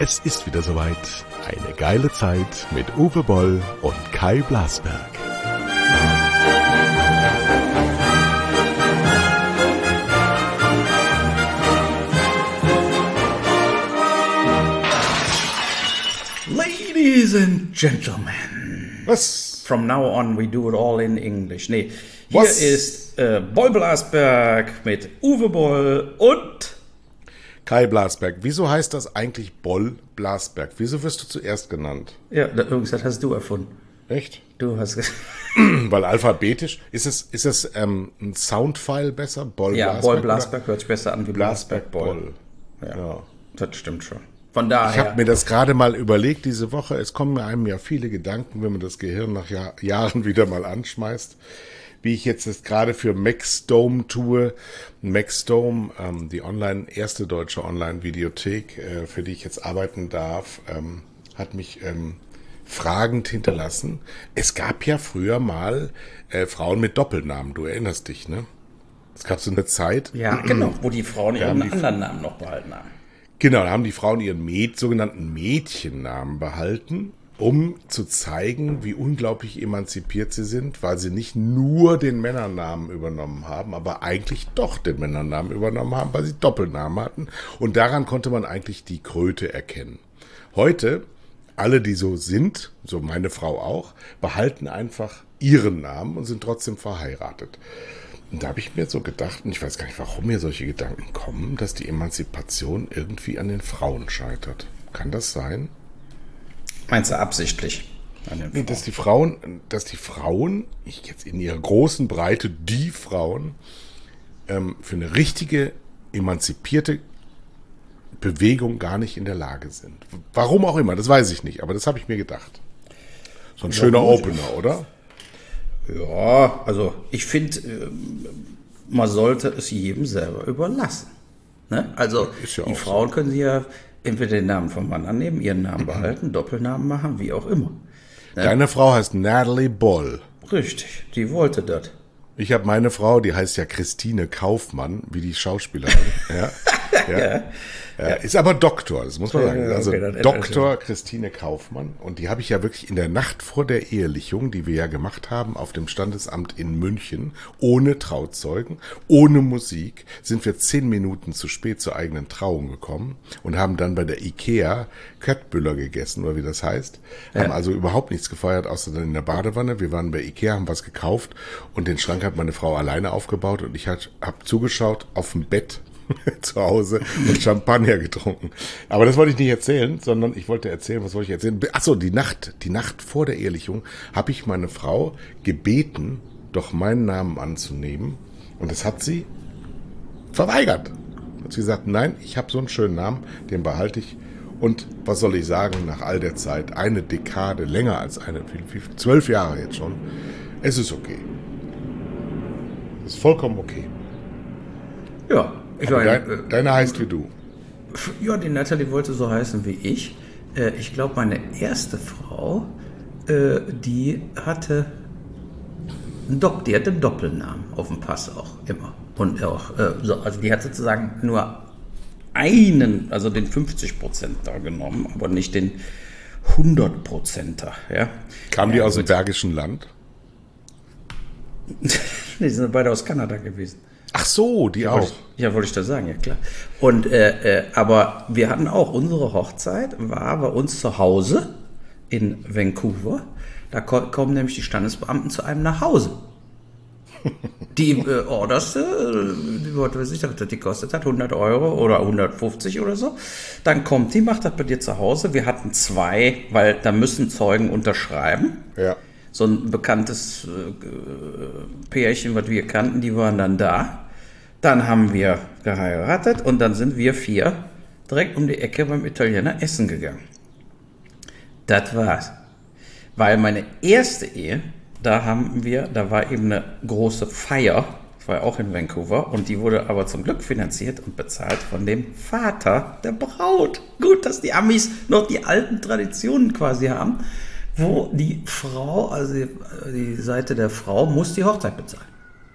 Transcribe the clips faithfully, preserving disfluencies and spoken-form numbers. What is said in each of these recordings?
Es ist wieder soweit. Eine geile Zeit mit Uwe Boll und Kai Blasberg. Ladies and Gentlemen. Was? From now on we do it all in English. Nee, hier Was? ist äh, Boll Blasberg mit Uwe Boll und Kai Blasberg. Wieso heißt das eigentlich Boll Blasberg? Wieso wirst du zuerst genannt? ja, das hast du erfunden. Echt? Du hast Weil alphabetisch, ist es, ist es ähm, ein Soundfile besser? Boll ja, Blasberg? Boll oder? Blasberg hört sich besser an wie Blasberg Blasberg Boll. Boll. Ja, Ja. das stimmt schon. Von Ich daher. habe mir das gerade mal überlegt diese Woche. Es kommen mir einem ja viele Gedanken, wenn man das Gehirn nach Jahr, Jahren wieder mal anschmeißt. Wie ich jetzt das gerade für Maxdome tue. Maxdome, ähm, die online erste deutsche Online-Videothek, äh, für die ich jetzt arbeiten darf, ähm, hat mich ähm, fragend hinterlassen. Es gab ja früher mal äh, Frauen mit Doppelnamen. Du erinnerst dich, ne? Es gab so eine Zeit. ja, genau, wo die Frauen Ja, ihren die- anderen Namen noch behalten haben. Genau, da haben die Frauen ihren Mäd, sogenannten Mädchennamen behalten, um zu zeigen, wie unglaublich emanzipiert sie sind, weil sie nicht nur den Männernamen übernommen haben, aber eigentlich doch den Männernamen übernommen haben, weil sie Doppelnamen hatten. Und daran konnte man eigentlich die Kröte erkennen. Heute, alle, die so sind, so meine Frau auch, behalten einfach ihren Namen und sind trotzdem verheiratet. Und da habe ich mir so gedacht, und ich weiß gar nicht, warum mir solche Gedanken kommen, dass die Emanzipation irgendwie an den Frauen scheitert. Kann das sein? Meinst du absichtlich? An den Nee, Frauen? dass die Frauen, dass die Frauen, ich jetzt in ihrer großen Breite, die Frauen, ähm, für eine richtige, emanzipierte Bewegung gar nicht in der Lage sind. Warum auch immer, das weiß ich nicht, aber das habe ich mir gedacht. So ein schöner gut. Opener, oder? Ja, also ich finde, ähm, man sollte es jedem selber überlassen. Ne? Also Ist ja die auch Frauen können sich ja entweder den Namen vom Mann annehmen, ihren Namen behalten, Doppelnamen machen, wie auch immer. Deine Frau heißt Natalie Boll. Richtig, die wollte das. Ich habe meine Frau, die heißt ja Christine Kaufmann, wie die Schauspielerin. ja, ja. Ja, ist aber Doktor, das muss man Ja, sagen. ja, Also okay, dann- Doktor Christine Kaufmann. Und die habe ich ja wirklich in der Nacht vor der Ehelichung, die wir ja gemacht haben, auf dem Standesamt in München, ohne Trauzeugen, ohne Musik, sind wir zehn Minuten zu spät zur eigenen Trauung gekommen und haben dann bei der Ikea Köttbüller gegessen, oder wie das heißt. Haben also überhaupt nichts gefeiert, außer dann in der Badewanne. Wir waren bei Ikea, haben was gekauft und den Schrank hat meine Frau alleine aufgebaut und ich habe zugeschaut auf dem Bett zu Hause und Champagner getrunken. Aber das wollte ich nicht erzählen, sondern ich wollte erzählen, was wollte ich erzählen? Achso, die Nacht, die Nacht vor der Ehelichung habe ich meine Frau gebeten, doch meinen Namen anzunehmen. Und das hat sie verweigert. Hat sie gesagt, nein, ich habe so einen schönen Namen, den behalte ich. Und was soll ich sagen, nach all der Zeit, eine Dekade, länger als eine, wie, wie, zwölf Jahre jetzt schon, es ist okay. Es ist vollkommen okay. Ja, ich Aber meine, dein, deine heißt wie du. ja, die Natalie wollte so heißen wie ich. Äh, ich glaube, meine erste Frau, äh, die hatte einen Dopp, die hatte einen Doppelnamen auf dem Pass auch immer. Und auch, äh, so, also die hat sozusagen nur einen, also den fünfzig Prozent da genommen, aber nicht den hundert Prozenter. Ja? Kamen ja, die aus dem gut. Bergischen Land? Nee, die sind beide aus Kanada gewesen. Ach so, die Wollte auch. ich, ja, wollte ich da sagen, ja klar. Und, äh, äh, aber wir hatten auch, unsere Hochzeit war bei uns zu Hause in Vancouver. Da ko- kommen nämlich die Standesbeamten zu einem nach Hause. Die äh, Orderste, äh, die, was weiß ich, was die kostet hat, hundert Euro oder hundertfünfzig oder so. Dann kommt die, macht das bei dir zu Hause. Wir hatten zwei, weil da müssen Zeugen unterschreiben. Ja. So ein bekanntes äh, Pärchen, was wir kannten, die waren dann da. Dann haben wir geheiratet und dann sind wir vier direkt um die Ecke beim Italiener essen gegangen. Das war's. Weil meine erste Ehe, da haben wir, da war eben eine große Feier, das war ja auch in Vancouver, und die wurde aber zum Glück finanziert und bezahlt von dem Vater der Braut. Gut, dass die Amis noch die alten Traditionen quasi haben, wo die Frau, also die, die Seite der Frau, muss die Hochzeit bezahlen.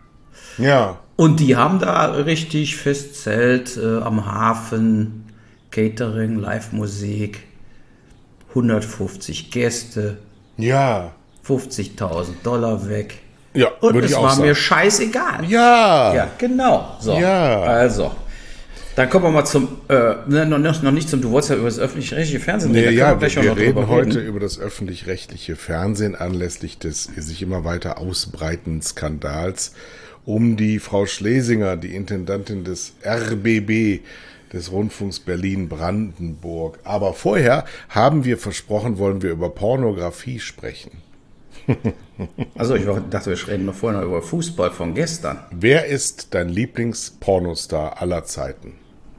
Ja. Und die haben da richtig Festzelt äh, am Hafen, Catering, Live-Musik, hundertfünfzig Gäste, Ja. fünfzigtausend Dollar weg. Ja, Und würde es ich auch war sagen. mir scheißegal. Ja. Ja, genau. So. Ja. Also, dann kommen wir mal zum, äh, ne, noch, nicht- noch nicht zum, du wolltest ja über das öffentlich-rechtliche Fernsehen Nee, reden. da ja, können wir, gleich auch wir noch reden drüber heute über das öffentlich-rechtliche Fernsehen anlässlich des sich immer weiter ausbreitenden Skandals um die Frau Schlesinger, die Intendantin des R B B, des Rundfunks Berlin-Brandenburg. Aber vorher haben wir versprochen, wollen wir über Pornografie sprechen. Also ich dachte, wir reden noch vorher noch über Fußball von gestern. Wer ist dein Lieblings-Pornostar aller Zeiten?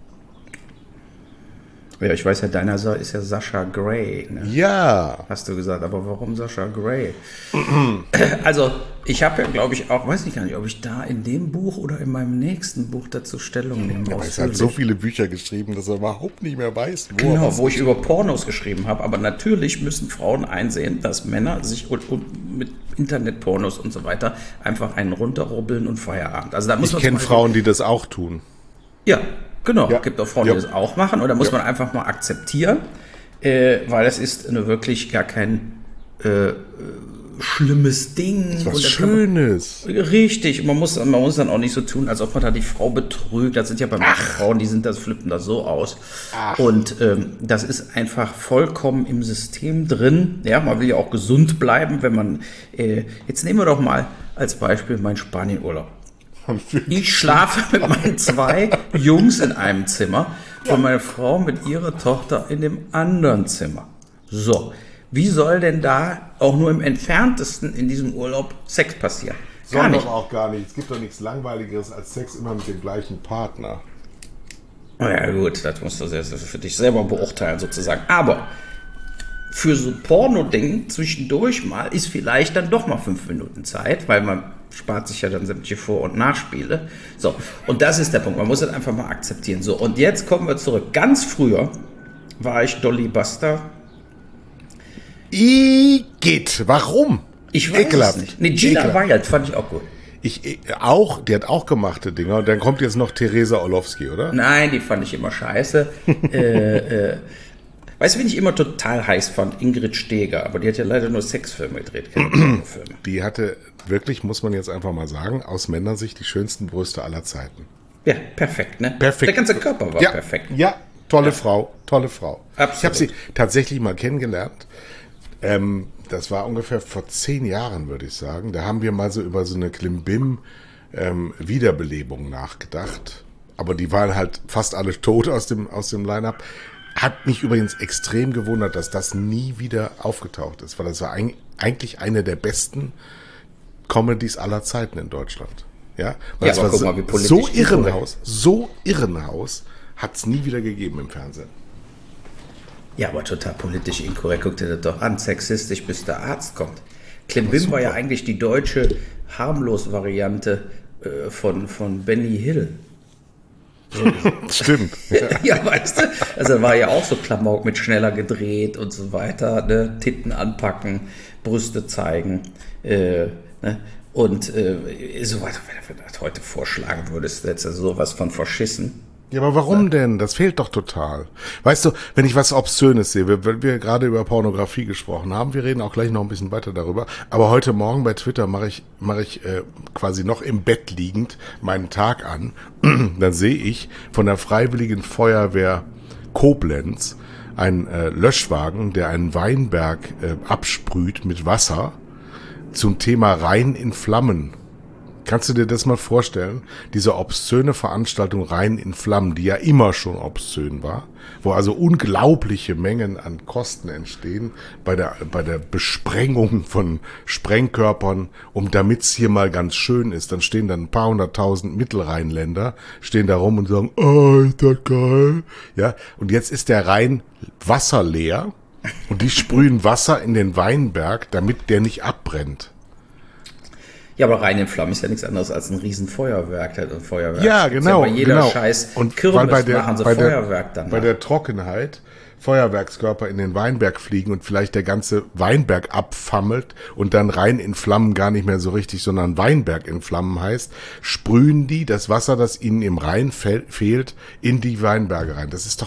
Ja, ich weiß ja, deiner ist ja Sascha Grey, ne? Ja. Hast du gesagt, aber warum Sascha Grey? Also, ich habe ja, glaube ich, auch, weiß ich gar nicht, ob ich da in dem Buch oder in meinem nächsten Buch dazu Stellung nehme. Aber es hat so viele Bücher geschrieben, dass er überhaupt nicht mehr weiß, wo er Genau, was wo ich über Pornos geschrieben habe. Aber natürlich müssen Frauen einsehen, dass Männer sich und, und mit Internetpornos und so weiter einfach einen runterrubbeln und Feierabend. Also da muss Ich man kenne zum Beispiel- Frauen, die das auch tun. Ja, genau. Ja. Es gibt auch Frauen, Ja. die das auch machen. Und da muss Ja. man einfach mal akzeptieren, äh, weil es ist eine wirklich gar kein äh, äh, schlimmes Ding. Was Und da kann man- Schönes. Richtig, man muss, man muss dann auch nicht so tun, als ob man da die Frau betrügt. Das sind ja bei manchen Frauen, die sind das, flippen das so aus. Und ähm, das ist einfach vollkommen im System drin. Ja, man will ja auch gesund bleiben, wenn man, äh, jetzt nehmen wir doch mal als Beispiel meinen Spanienurlaub. Ich schlafe mit meinen zwei Jungs in einem Zimmer und meine Frau mit ihrer Tochter in dem anderen Zimmer. So, wie soll denn da auch nur im Entferntesten in diesem Urlaub Sex passieren? Gar Soll nicht. doch auch gar nicht. Es gibt doch nichts Langweiligeres als Sex immer mit dem gleichen Partner. Na ja gut, das musst du selbst für dich selber beurteilen sozusagen. Aber für so ein Porno-Ding zwischendurch mal ist vielleicht dann doch mal fünf Minuten Zeit, weil man spart sich ja dann sämtliche Vor- und Nachspiele. So, und das ist der Punkt. Man muss das einfach mal akzeptieren. So, und jetzt kommen wir zurück. Ganz früher war ich Dolly Buster. Igitt, warum? Ich weiß Ekelhaft. es nicht. Nee, Gina Ekelhaft. Wild fand ich auch gut. Ich, ich auch, die hat auch gemachte Dinger. Und dann kommt jetzt noch Theresa Orlowski, oder? Nein, die fand ich immer scheiße. äh, äh, weißt du, wen ich immer total heiß fand? Ingrid Steeger. Aber die hat ja leider nur Sexfilme gedreht, keine Pornofilme. Die hatte wirklich, muss man jetzt einfach mal sagen, aus Männersicht die schönsten Brüste aller Zeiten. Ja, perfekt, ne? Perfekt. Der ganze Körper war ja, perfekt. Ja, tolle Frau, tolle Frau. Absolut. Ich habe sie tatsächlich mal kennengelernt. Ähm, das war ungefähr vor zehn Jahren, würde ich sagen. Da haben wir mal so über so eine Klimbim ähm, Wiederbelebung nachgedacht. Aber die waren halt fast alle tot aus dem, aus dem Line-Up. Hat mich übrigens extrem gewundert, dass das nie wieder aufgetaucht ist, weil das war ein, eigentlich eine der besten Comedies aller Zeiten in Deutschland. Ja, weil Ja, es aber war guck so, mal, wie politisch so inkorrekt. Irrenhaus, so Irrenhaus hat es nie wieder gegeben im Fernsehen. Ja, aber total politisch inkorrekt. Guck dir das doch an. Sexistisch, bis der Arzt kommt. Klimbim war ja eigentlich die deutsche Harmlos-Variante äh, von, von Benny Hill. Stimmt. Ja, weißt du? Also war ja auch so Klamauk mit schneller gedreht und so weiter. Ne? Titten anpacken, Brüste zeigen. Äh, ne? Und äh, so weiter, wenn du das heute vorschlagen würdest, hättest du sowas von verschissen. Ja, aber warum denn? Das fehlt doch total. Weißt du, wenn ich was Obszönes sehe, wenn wir gerade über Pornografie gesprochen haben, wir reden auch gleich noch ein bisschen weiter darüber, aber heute Morgen bei Twitter mache ich, mache ich äh, quasi noch im Bett liegend meinen Tag an, dann sehe ich von der Freiwilligen Feuerwehr Koblenz einen äh, Löschwagen, der einen Weinberg äh, absprüht mit Wasser zum Thema Rhein in Flammen. Kannst du dir das mal vorstellen? Diese obszöne Veranstaltung Rhein in Flammen, die ja immer schon obszön war, wo also unglaubliche Mengen an Kosten entstehen bei der, bei der Besprengung von Sprengkörpern, um damit's hier mal ganz schön ist. Dann stehen dann ein paar hunderttausend Mittelrheinländer, stehen da rum und sagen, oh, ist das geil. Ja, und jetzt ist der Rhein wasserleer und die sprühen Wasser in den Weinberg, damit der nicht abbrennt. Ja, aber Rhein in Flammen ist ja nichts anderes als ein Riesenfeuerwerk. Halt ein Feuerwerk. Ja, Gibt's genau. Ja bei jeder genau. scheiß und Kirmes weil bei der, machen sie bei Feuerwerk der, dann. Bei der Trockenheit Feuerwerkskörper in den Weinberg fliegen und vielleicht der ganze Weinberg abfammelt und dann Rhein in Flammen gar nicht mehr so richtig, sondern Weinberg in Flammen heißt, sprühen die das Wasser, das ihnen im Rhein fe- fehlt, in die Weinberge rein. Das ist doch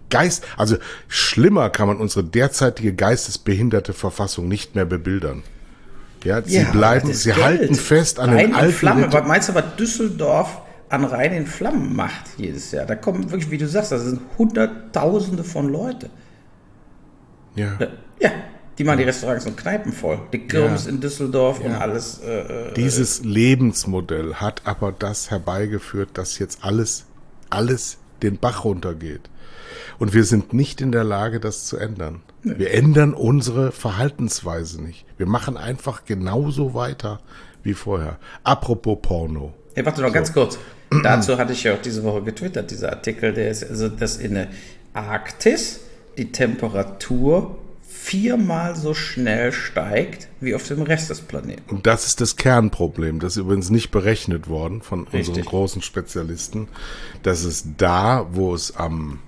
Geist, also schlimmer kann man unsere derzeitige geistesbehinderte Verfassung nicht mehr bebildern. Ja, sie Ja, bleiben, das ist sie Geld. halten fest an Rhein den in alten Flammen. Ritu- Was meinst du, was Düsseldorf an Rhein in Flammen macht jedes Jahr? Da kommen wirklich, wie du sagst, das sind Hunderttausende von Leute. Ja. Ja, die machen die Restaurants und Kneipen voll. Die Kirmes Ja. in Düsseldorf und Ja. alles. Äh, Dieses Lebensmodell hat aber das herbeigeführt, dass jetzt alles, alles den Bach runtergeht. Und wir sind nicht in der Lage, das zu ändern. Nee. Wir ändern unsere Verhaltensweise nicht. Wir machen einfach genauso weiter wie vorher. Apropos Porno. Hey, warte noch so. ganz kurz. Dazu hatte ich ja auch diese Woche getwittert, dieser Artikel, der ist, also, dass in der Arktis die Temperatur viermal so schnell steigt wie auf dem Rest des Planeten. Und das ist das Kernproblem. Das ist übrigens nicht berechnet worden von Richtig. unseren großen Spezialisten, dass es da, wo es am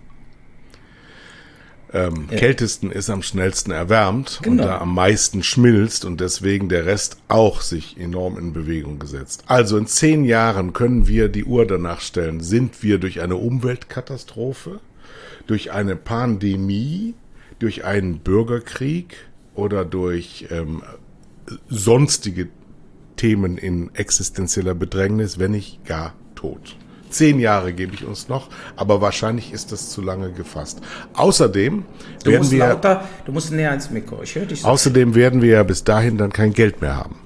ähm, ja. kältesten ist, am schnellsten erwärmt genau. und da am meisten schmilzt und deswegen der Rest auch sich enorm in Bewegung gesetzt. Also in zehn Jahren können wir die Uhr danach stellen, sind wir durch eine Umweltkatastrophe, durch eine Pandemie, durch einen Bürgerkrieg oder durch ähm, sonstige Themen in existenzieller Bedrängnis, wenn nicht gar tot. Zehn Jahre gebe ich uns noch, aber wahrscheinlich ist das zu lange gefasst. Außerdem du werden musst wir lauter, du musst näher ans Mikro. Ich höre dich so. Außerdem werden wir ja bis dahin dann kein Geld mehr haben.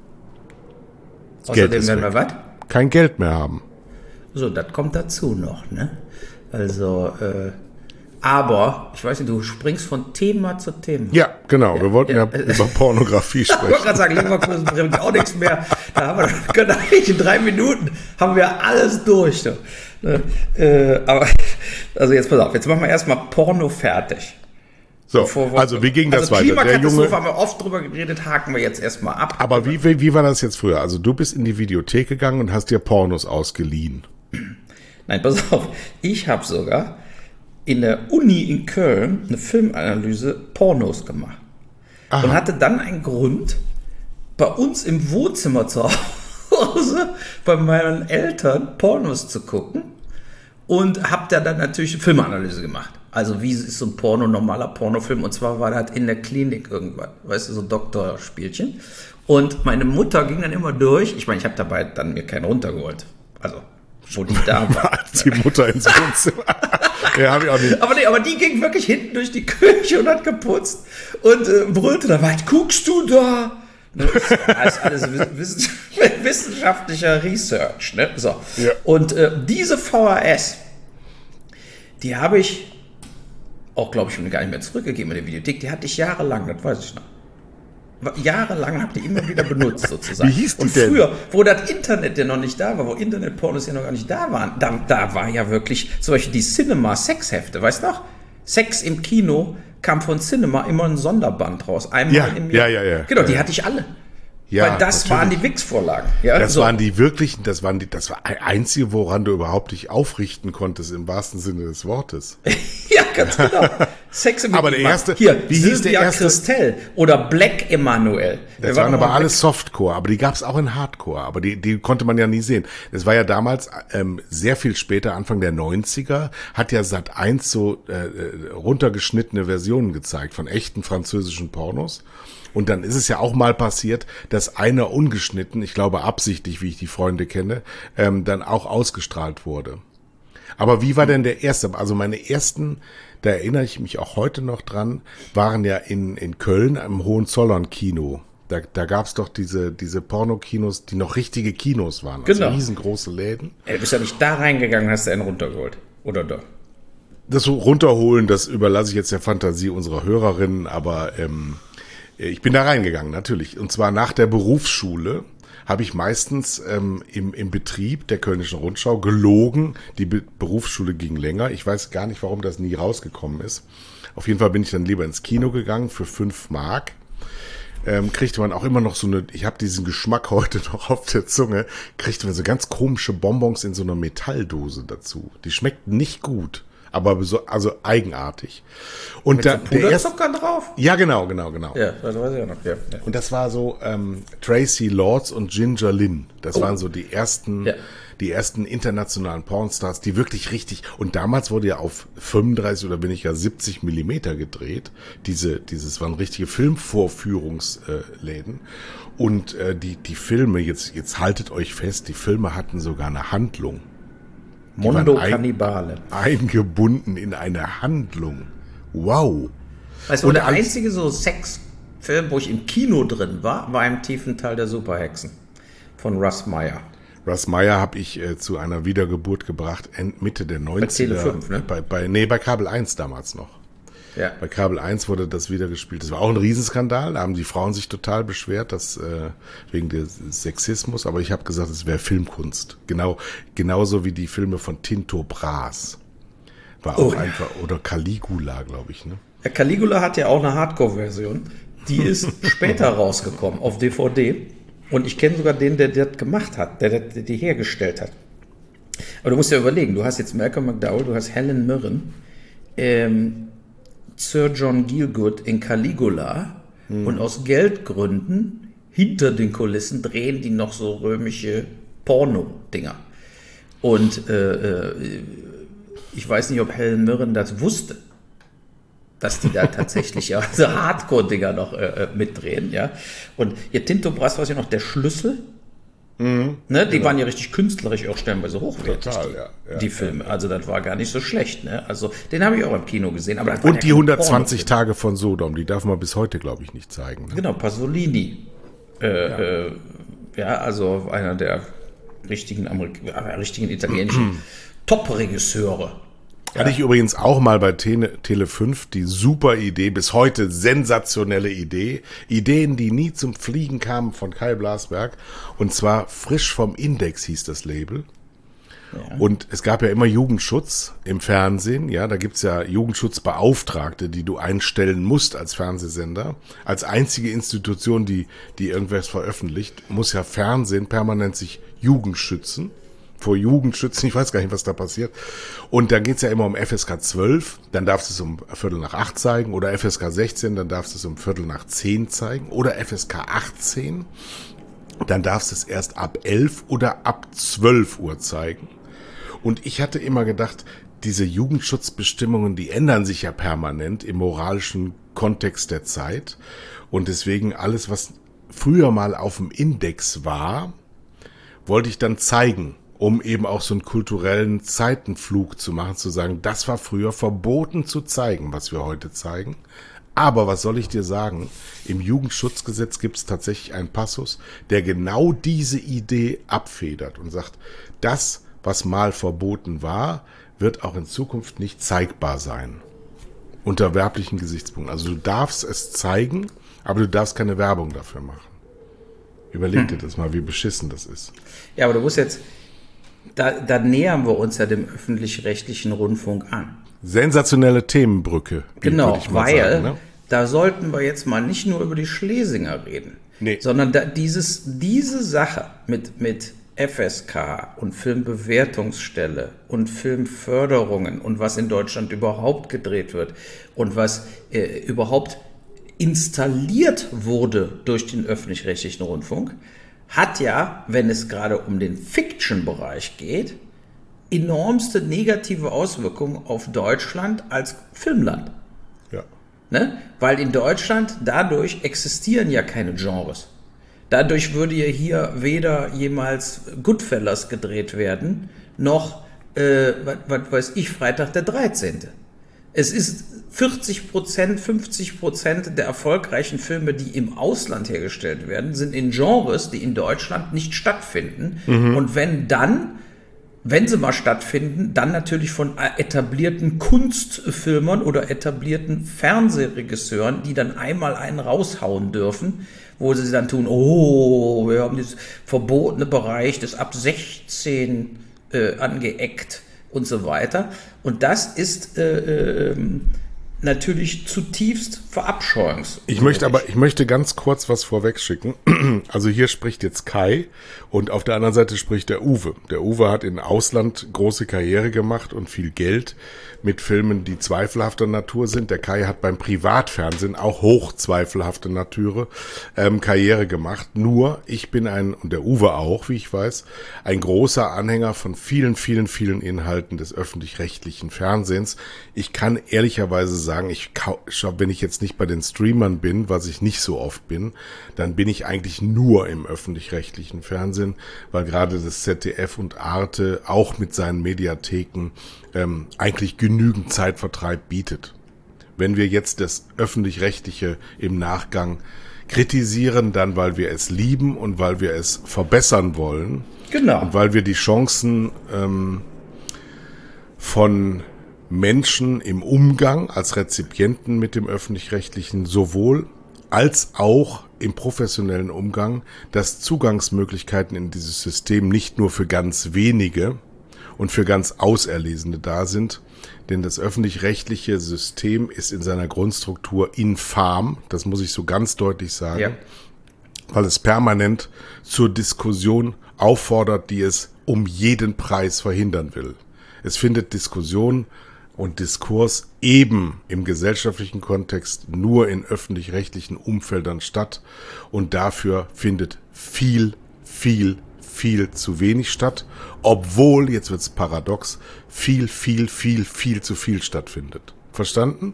Das außerdem werden wir was? Kein Geld mehr haben. So, das kommt dazu noch, ne? Also, äh, aber, ich weiß nicht, du springst von Thema zu Thema. Ja, genau. Ja, wir wollten ja, ja über Pornografie sprechen. Ich wollte gerade sagen, Leverkusen bringt auch nichts mehr. Da haben wir, können eigentlich in drei Minuten haben wir alles durch. Ne? Äh, aber, also jetzt pass auf, jetzt machen wir erstmal Porno fertig. So, Bevor wir, also wie ging das also weiter? Der Junge, haben wir oft drüber geredet, haken wir jetzt erstmal ab. Aber wie, wie, wie war das jetzt früher? Also du bist in die Videothek gegangen und hast dir Pornos ausgeliehen. Nein, pass auf, ich habe sogar in der Uni in Köln eine Filmanalyse Pornos gemacht. Aha. Und hatte dann einen Grund, bei uns im Wohnzimmer zu Hause, bei meinen Eltern Pornos zu gucken und habe da dann natürlich eine Filmanalyse gemacht. Also wie ist so ein Porno, normaler Pornofilm, und zwar war das in der Klinik irgendwann, weißt du, so Doktorspielchen. Und meine Mutter ging dann immer durch, ich meine, ich habe dabei dann mir keinen runtergeholt, also wo die da war. Die Mutter ins Wohnzimmer. Ja, hab ich auch nicht. Aber, nee, aber die ging wirklich hinten durch die Küche und hat geputzt und äh, brüllte da, was guckst du da? Ne? Das ist alles wissenschaftlicher Research. Ne? So. Ja. Und äh, diese V H S, die habe ich auch, glaube ich, schon gar nicht mehr zurückgegeben in der Videothek. Die hatte ich jahrelang, das weiß ich noch. Jahrelang habe ich die immer wieder benutzt, sozusagen. Wie hieß die und denn? Früher, wo das Internet ja noch nicht da war, wo Internetpornos ja noch gar nicht da waren, da, da war ja wirklich zum Beispiel die Cinema-Sexhefte, weißt du noch? Sex im Kino kam von Cinema immer ein Sonderband raus. Einmal Ja, im Jahr. ja, ja, ja. Genau, die Ja. hatte ich alle. Ja, Weil das natürlich. waren die Wix-Vorlagen. Ja, Das so. waren die wirklichen, das waren die, das war ein einzige, woran du überhaupt dich aufrichten konntest, im wahrsten Sinne des Wortes. Ja, ganz genau. Sex im Aber der Kino. erste- Hier, wie hieß Sylvia der erste? Christel oder Black Emanuel. Das Wer waren war aber nochmal alles Softcore, aber die gab es auch in Hardcore, aber die, die konnte man ja nie sehen. Das war ja damals ähm, sehr viel später, Anfang der neunziger, hat ja Sat eins so äh, runtergeschnittene Versionen gezeigt von echten französischen Pornos. Und dann ist es ja auch mal passiert, dass einer ungeschnitten, ich glaube absichtlich, wie ich die Freunde kenne, ähm, dann auch ausgestrahlt wurde. Aber wie war denn der erste? Also meine ersten, da erinnere ich mich auch heute noch dran, waren ja in, in Köln im Hohenzollern-Kino. Da, da gab's doch diese, diese Pornokinos, die noch richtige Kinos waren. Also Genau. riesengroße Läden. Ey, du bist ja nicht da reingegangen und hast einen runtergeholt. Oder da? Das so runterholen, das überlasse ich jetzt der Fantasie unserer Hörerinnen, aber ähm, ich bin da reingegangen, natürlich. Und zwar nach der Berufsschule habe ich meistens ähm, im, im Betrieb der Kölnischen Rundschau gelogen. Die Be- Berufsschule ging länger. Ich weiß gar nicht, warum das nie rausgekommen ist. Auf jeden Fall bin ich dann lieber ins Kino gegangen für fünf Mark. Ähm, kriegte man auch immer noch so eine, ich habe diesen Geschmack heute noch auf der Zunge, kriegte man so ganz komische Bonbons in so einer Metalldose dazu. Die schmeckten nicht gut. aber so, also eigenartig. Und Mit da, so der erste, Puderzucker drauf? ja, genau, genau, genau. Ja, das weiß ich auch noch. Ja, ja. Und das war so ähm, Tracy Lords und Ginger Lynn. Das Oh. waren so die ersten, Ja. die ersten internationalen Pornstars, die wirklich richtig. Und damals wurde ja auf fünfunddreißig oder bin ich ja siebzig Millimeter gedreht. Diese, dieses waren richtige Filmvorführungsläden. Und äh, die die Filme jetzt jetzt haltet euch fest, die Filme hatten sogar eine Handlung. Die Mondo waren ein- Cannibale. Eingebunden in eine Handlung. Wow. Weißt du, Und der als- einzige so Sexfilm, wo ich im Kino drin war, war im tiefen Teil der Superhexen von Russ Meyer. Russ Meyer habe ich äh, zu einer Wiedergeburt gebracht, End, Mitte der neunziger. Tele fünf, ne? Bei, bei, nee, bei Kabel eins damals noch. Ja. Bei Kabel eins wurde das wieder gespielt. Das war auch ein Riesenskandal. Da haben die Frauen sich total beschwert, dass äh, wegen des Sexismus. Aber ich habe gesagt, es wäre Filmkunst. Genau, genauso wie die Filme von Tinto Brass. War auch Oh, ja. einfach, oder Caligula, glaube ich, ne? Der Caligula hat ja auch eine Hardcore-Version. Die ist später rausgekommen auf D V D. Und ich kenne sogar den, der das gemacht hat, der, der die hergestellt hat. Aber du musst ja überlegen, du hast jetzt Malcolm McDowell, du hast Helen Mirren, ähm, Sir John Gielgud in Caligula und aus Geldgründen hinter den Kulissen drehen die noch so römische Porno-Dinger. Und äh, äh, ich weiß nicht, ob Helen Mirren das wusste, dass die da tatsächlich ja so Hardcore-Dinger noch äh, mitdrehen, ja. Und ihr Tinto Brass war ja noch der Schlüssel. Mhm. Ne, die waren ja richtig künstlerisch auch stellenweise hochwertig, Total, die, ja, ja, die Filme. Also das war gar nicht so schlecht. Ne? Also den habe ich auch im Kino gesehen. Aber das waren Und ja die keine hundertzwanzig Pornofilme. Tage von Sodom, die darf man bis heute, glaube ich, nicht zeigen. Ne? Genau, Pasolini. Äh, ja. Äh, ja, also einer der richtigen, Amerik äh, richtigen italienischen Top-Regisseure. Hatte ich übrigens auch mal bei Tele, Tele fünf die super Idee, bis heute sensationelle Idee. Ideen, die nie zum Fliegen kamen von Kai Blasberg. Und zwar Frisch vom Index hieß das Label. Ja. Und es gab ja immer Jugendschutz im Fernsehen. Ja, da gibt's ja Jugendschutzbeauftragte, die du einstellen musst als Fernsehsender. Als einzige Institution, die, die irgendwas veröffentlicht, muss ja Fernsehen permanent sich Jugend schützen. Vor Jugendschützen, ich weiß gar nicht, was da passiert. Und dann geht's ja immer um F S K zwölf, dann darfst du es um Viertel nach acht zeigen, oder F S K sechzehn, dann darfst du es um Viertel nach zehn zeigen, oder F S K achtzehn, dann darfst du es erst ab elf oder ab zwölf Uhr zeigen. Und ich hatte immer gedacht, diese Jugendschutzbestimmungen, die ändern sich ja permanent im moralischen Kontext der Zeit. Und deswegen alles, was früher mal auf dem Index war, wollte ich dann zeigen, um eben auch so einen kulturellen Zeitenflug zu machen, zu sagen, das war früher verboten zu zeigen, was wir heute zeigen. Aber was soll ich dir sagen, im Jugendschutzgesetz gibt es tatsächlich einen Passus, der genau diese Idee abfedert und sagt, das, was mal verboten war, wird auch in Zukunft nicht zeigbar sein. Unter werblichen Gesichtspunkten. Also du darfst es zeigen, aber du darfst keine Werbung dafür machen. Überleg dir das mal, wie beschissen das ist. Ja, aber du musst jetzt, da, da nähern wir uns ja dem öffentlich-rechtlichen Rundfunk an. Sensationelle Themenbrücke. Genau, würde ich mal weil sagen, ne? da sollten wir jetzt mal nicht nur über die Schlesinger reden, Nee. sondern da, dieses, diese Sache mit, mit F S K und Filmbewertungsstelle und Filmförderungen und was in Deutschland überhaupt gedreht wird und was äh, überhaupt installiert wurde durch den öffentlich-rechtlichen Rundfunk, hat ja, wenn es gerade um den Fiction-Bereich geht, enormste negative Auswirkungen auf Deutschland als Filmland. Ja. Ne? Weil in Deutschland dadurch existieren ja keine Genres. Dadurch würde ja hier weder jemals Goodfellas gedreht werden, noch, äh, was, was weiß ich, Freitag der dreizehnte. Es ist vierzig Prozent, fünfzig Prozent der erfolgreichen Filme, die im Ausland hergestellt werden, sind in Genres, die in Deutschland nicht stattfinden. Mhm. Und wenn dann, wenn sie mal stattfinden, dann natürlich von etablierten Kunstfilmern oder etablierten Fernsehregisseuren, die dann einmal einen raushauen dürfen, wo sie dann tun, oh, wir haben das verbotene Bereich des ab sechzehn äh, angeeckt und so weiter. Und das ist äh, äh, natürlich zutiefst verabscheuungswürdig. Ich möchte aber, ich möchte ganz kurz was vorwegschicken. Also hier spricht jetzt Kai und auf der anderen Seite spricht der Uwe. Der Uwe hat im Ausland große Karriere gemacht und viel Geld mit Filmen, die zweifelhafter Natur sind. Der Kai hat beim Privatfernsehen auch hoch zweifelhafte Natur ähm, Karriere gemacht. Nur ich bin ein, und der Uwe auch, wie ich weiß, ein großer Anhänger von vielen, vielen, vielen Inhalten des öffentlich-rechtlichen Fernsehens. Ich kann ehrlicherweise sagen, ich wenn ich jetzt nicht bei den Streamern bin, was ich nicht so oft bin, dann bin ich eigentlich nur im öffentlich-rechtlichen Fernsehen, weil gerade das Z D F und Arte auch mit seinen Mediatheken ähm, eigentlich genügend Zeitvertreib bietet. Wenn wir jetzt das öffentlich-rechtliche im Nachgang kritisieren, dann weil wir es lieben und weil wir es verbessern wollen. Genau. Und weil wir die Chancen ähm, von Menschen im Umgang als Rezipienten mit dem Öffentlich-Rechtlichen sowohl als auch im professionellen Umgang, dass Zugangsmöglichkeiten in dieses System nicht nur für ganz wenige und für ganz Auserlesene da sind, denn das öffentlich-rechtliche System ist in seiner Grundstruktur infam, das muss ich so ganz deutlich sagen, ja. Weil es permanent zur Diskussion auffordert, die es um jeden Preis verhindern will. Es findet Diskussion und Diskurs eben im gesellschaftlichen Kontext nur in öffentlich-rechtlichen Umfeldern statt und dafür findet viel, viel, viel zu wenig statt, obwohl, jetzt wird's paradox, viel, viel, viel, viel zu viel stattfindet. Verstanden?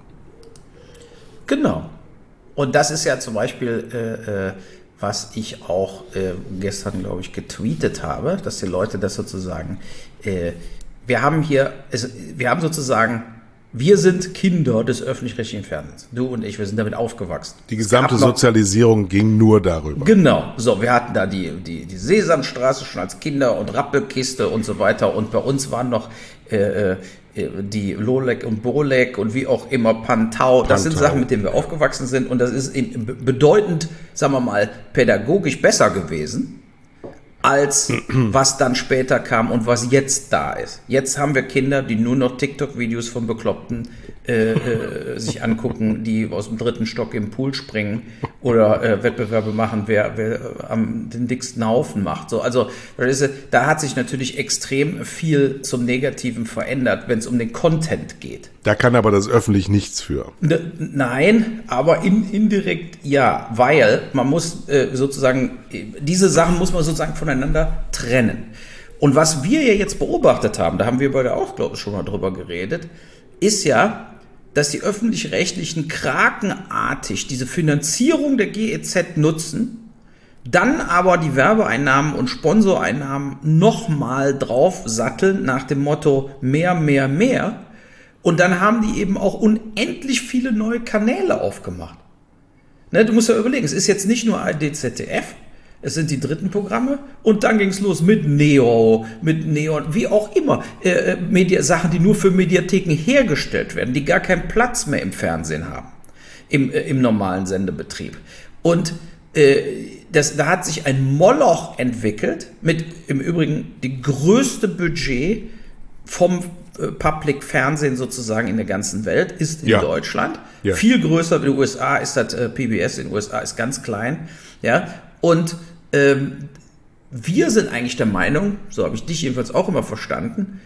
Genau. Und das ist ja zum Beispiel, äh, äh, was ich auch äh, gestern, glaube ich, getweetet habe, dass die Leute das sozusagen... Äh, Wir haben hier, es, wir haben sozusagen, wir sind Kinder des öffentlich-rechtlichen Fernsehens. Du und ich, wir sind damit aufgewachsen. Die gesamte Sozialisierung ging nur darüber. Genau. So, wir hatten da die, die, die Sesamstraße schon als Kinder und Rappelkiste und so weiter. Und bei uns waren noch äh, äh, die Lolek und Bolek und wie auch immer Pantau. Das Pantau. Sind Sachen, mit denen wir aufgewachsen sind. Und das ist in, bedeutend, sagen wir mal, pädagogisch besser gewesen, als was dann später kam und was jetzt da ist. Jetzt haben wir Kinder, die nur noch TikTok-Videos von Bekloppten äh, äh, sich angucken, die aus dem dritten Stock im Pool springen oder äh, Wettbewerbe machen, wer, wer am den dicksten Haufen macht. So, also da hat sich natürlich extrem viel zum Negativen verändert, wenn es um den Content geht. Da kann aber das öffentlich nichts für. Ne, nein, aber in, indirekt ja, weil man muss äh, sozusagen, diese Sachen muss man sozusagen voneinander trennen. Und was wir ja jetzt beobachtet haben, da haben wir beide auch, glaube ich, schon mal drüber geredet, ist ja, dass die Öffentlich-Rechtlichen krakenartig diese Finanzierung der G E Z nutzen, dann aber die Werbeeinnahmen und Sponsoreinnahmen nochmal drauf satteln nach dem Motto mehr, mehr, mehr. Und dann haben die eben auch unendlich viele neue Kanäle aufgemacht. Ne, du musst ja überlegen, es ist jetzt nicht nur A R D, Z D F, es sind die dritten Programme und dann ging es los mit Neo, mit Neon, wie auch immer. Äh, Media, Sachen, die nur für Mediatheken hergestellt werden, die gar keinen Platz mehr im Fernsehen haben, im, äh, im normalen Sendebetrieb. Und äh, das, da hat sich ein Moloch entwickelt, mit im Übrigen die größte Budget vom Public Fernsehen sozusagen in der ganzen Welt ist in ja. Deutschland. Ja. Viel größer, in den U S A ist das äh, P B S, in den U S A ist ganz klein. Ja, und ähm, wir sind eigentlich der Meinung, so habe ich dich jedenfalls auch immer verstanden,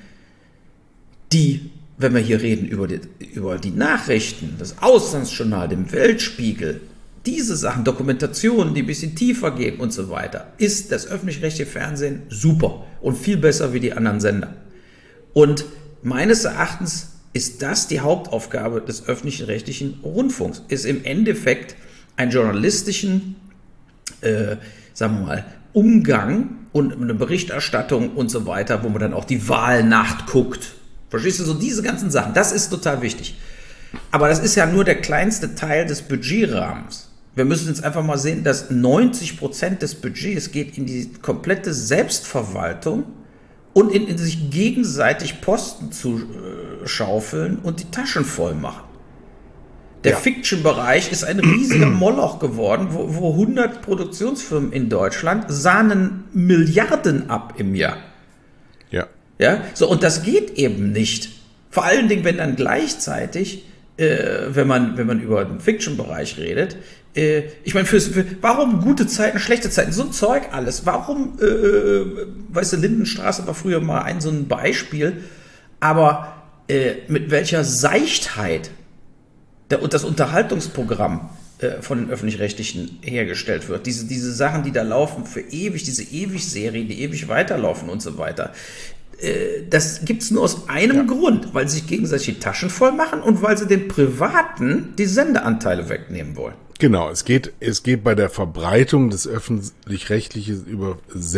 die, wenn wir hier reden über die, über die Nachrichten, das Auslandsjournal, den Weltspiegel, diese Sachen, Dokumentationen, die ein bisschen tiefer gehen und so weiter, ist das öffentlich-rechtliche Fernsehen super und viel besser wie die anderen Sender. Und meines Erachtens ist das die Hauptaufgabe des öffentlich-rechtlichen Rundfunks, ist im Endeffekt einen journalistischen, äh, sagen wir mal, Umgang und eine Berichterstattung und so weiter, wo man dann auch die Wahlnacht guckt. Verstehst du, so diese ganzen Sachen, das ist total wichtig. Aber das ist ja nur der kleinste Teil des Budgetrahmens. Wir müssen jetzt einfach mal sehen, dass neunzig Prozent des Budgets geht in die komplette Selbstverwaltung und in, in sich gegenseitig Posten zu äh, schaufeln und die Taschen voll machen. Der ja. Fiction-Bereich ist ein riesiger Moloch geworden, wo, wo hundert Produktionsfirmen in Deutschland sahnen Milliarden ab im Jahr. Ja. Ja, so, und das geht eben nicht. Vor allen Dingen, wenn dann gleichzeitig äh, wenn man, wenn man über den Fiction-Bereich redet. Äh, ich meine, für, für, warum gute Zeiten, schlechte Zeiten, so ein Zeug alles. Warum, äh, weißt du, Lindenstraße war früher mal ein so ein Beispiel, aber äh, mit welcher Seichtheit der, das Unterhaltungsprogramm äh, von den Öffentlich-Rechtlichen hergestellt wird. Diese, diese Sachen, die da laufen für ewig, diese Ewig-Serien, die ewig weiterlaufen und so weiter. Das gibt es nur aus einem ja. Grund, weil sie sich gegenseitig die Taschen voll machen und weil sie den Privaten die Sendeanteile wegnehmen wollen. Genau, es geht, es geht bei der Verbreitung des Öffentlich-Rechtlichen über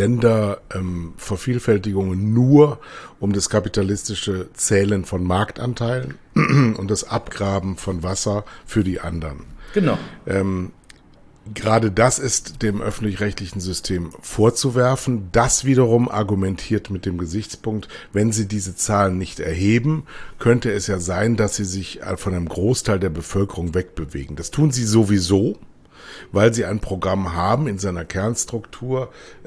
Sendervervielfältigungen ähm, nur um das kapitalistische Zählen von Marktanteilen und das Abgraben von Wasser für die anderen. Genau. Ähm, Gerade das ist dem öffentlich-rechtlichen System vorzuwerfen. Das wiederum argumentiert mit dem Gesichtspunkt, wenn sie diese Zahlen nicht erheben, könnte es ja sein, dass sie sich von einem Großteil der Bevölkerung wegbewegen. Das tun sie sowieso, weil sie ein Programm haben in seiner Kernstruktur,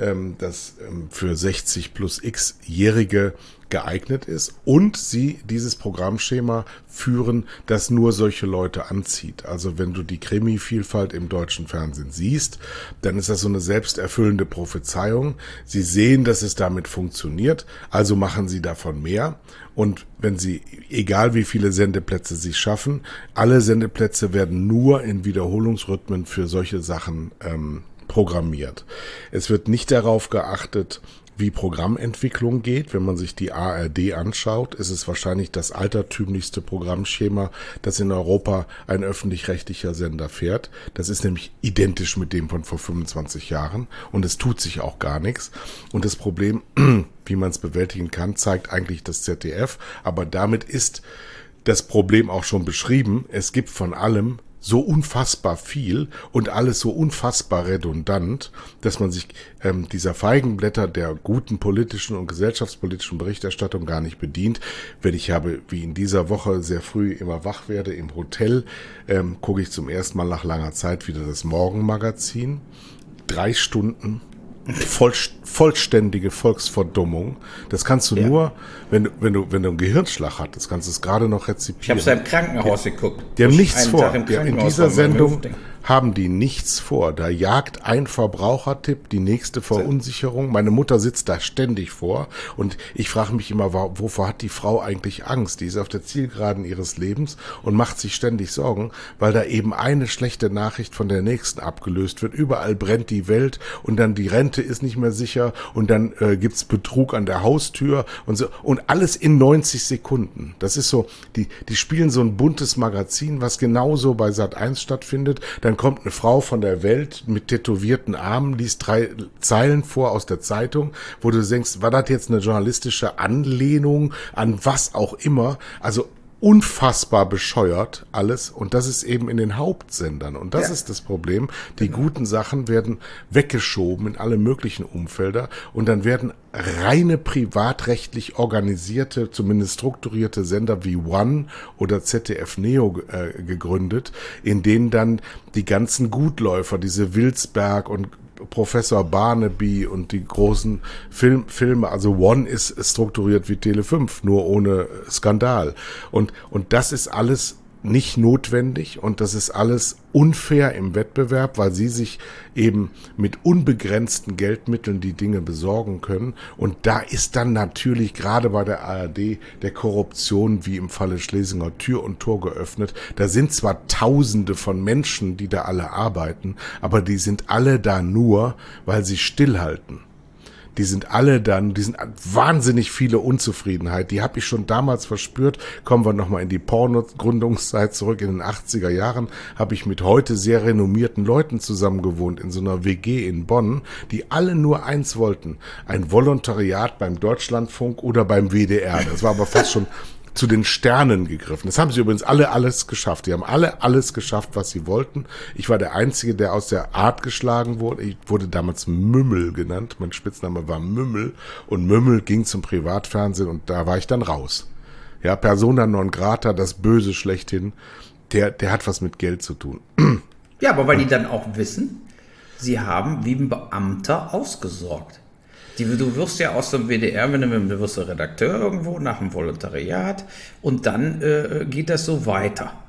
das für sechzig plus x-Jährige geeignet ist und sie dieses Programmschema führen, das nur solche Leute anzieht. Also wenn du die Krimi-Vielfalt im deutschen Fernsehen siehst, dann ist das so eine selbsterfüllende Prophezeiung. Sie sehen, dass es damit funktioniert, also machen sie davon mehr. Und wenn sie, egal wie viele Sendeplätze sie schaffen, alle Sendeplätze werden nur in Wiederholungsrhythmen für solche Sachen ähm, programmiert. Es wird nicht darauf geachtet, wie Programmentwicklung geht. Wenn man sich die A R D anschaut, ist es wahrscheinlich das altertümlichste Programmschema, das in Europa ein öffentlich-rechtlicher Sender fährt. Das ist nämlich identisch mit dem von vor fünfundzwanzig Jahren und es tut sich auch gar nichts. Und das Problem, wie man es bewältigen kann, zeigt eigentlich das Z D F. Aber damit ist das Problem auch schon beschrieben. Es gibt von allem so unfassbar viel und alles so unfassbar redundant, dass man sich ähm, dieser Feigenblätter der guten politischen und gesellschaftspolitischen Berichterstattung gar nicht bedient. Wenn ich habe, wie in dieser Woche sehr früh immer wach werde im Hotel, ähm, gucke ich zum ersten Mal nach langer Zeit wieder das Morgenmagazin. Drei Stunden Voll, vollständige Volksverdummung. Das kannst du ja. nur, wenn du, wenn du, wenn du einen Gehirnschlag hattest, das kannst du es gerade noch rezipieren. Ich habe es ja im Krankenhaus ja. geguckt. Die haben nichts vor. Ja, in dieser Sendung haben die nichts vor. Da jagt ein Verbrauchertipp die nächste Verunsicherung. Meine Mutter sitzt da ständig vor und ich frage mich immer, wovor hat die Frau eigentlich Angst? Die ist auf der Zielgeraden ihres Lebens und macht sich ständig Sorgen, weil da eben eine schlechte Nachricht von der nächsten abgelöst wird. Überall brennt die Welt und dann die Rente ist nicht mehr sicher und dann äh, gibt's Betrug an der Haustür und so und alles in neunzig Sekunden. Das ist so, die die spielen so ein buntes Magazin, was genauso bei Sat eins stattfindet. Dann kommt eine Frau von der Welt mit tätowierten Armen, liest drei Zeilen vor aus der Zeitung, wo du denkst, war das jetzt eine journalistische Anlehnung an was auch immer? Also unfassbar bescheuert alles und das ist eben in den Hauptsendern und das ja. ist das Problem. Die genau. guten Sachen werden weggeschoben in alle möglichen Umfelder und dann werden reine privatrechtlich organisierte, zumindest strukturierte Sender wie One oder Z D F Neo äh, gegründet, in denen dann die ganzen Gutläufer, diese Wilsberg und Professor Barnaby und die großen Film, Filme, also One ist strukturiert wie Tele fünf, nur ohne Skandal. Und, und das ist alles nicht notwendig und das ist alles unfair im Wettbewerb, weil sie sich eben mit unbegrenzten Geldmitteln die Dinge besorgen können. Und da ist dann natürlich gerade bei der A R D der Korruption wie im Falle Schlesinger Tür und Tor geöffnet. Da sind zwar Tausende von Menschen, die da alle arbeiten, aber die sind alle da nur, weil sie stillhalten. Die sind alle dann, die sind wahnsinnig viele Unzufriedenheit. Die habe ich schon damals verspürt. Kommen wir nochmal in die Porno-Gründungszeit zurück. In den achtziger Jahren habe ich mit heute sehr renommierten Leuten zusammengewohnt in so einer W G in Bonn, die alle nur eins wollten. Ein Volontariat beim Deutschlandfunk oder beim W D R. Das war aber fast schon zu den Sternen gegriffen. Das haben sie übrigens alle alles geschafft. Die haben alle alles geschafft, was sie wollten. Ich war der Einzige, der aus der Art geschlagen wurde. Ich wurde damals Mümmel genannt. Mein Spitzname war Mümmel. Und Mümmel ging zum Privatfernsehen und da war ich dann raus. Ja, Persona non grata, das Böse schlechthin. Der, der hat was mit Geld zu tun. Ja, aber weil die dann auch wissen, sie haben wie ein Beamter ausgesorgt. Die, du wirst ja aus dem W D R, wenn du, du wirst Redakteur irgendwo nach dem Volontariat und dann äh, geht das so weiter.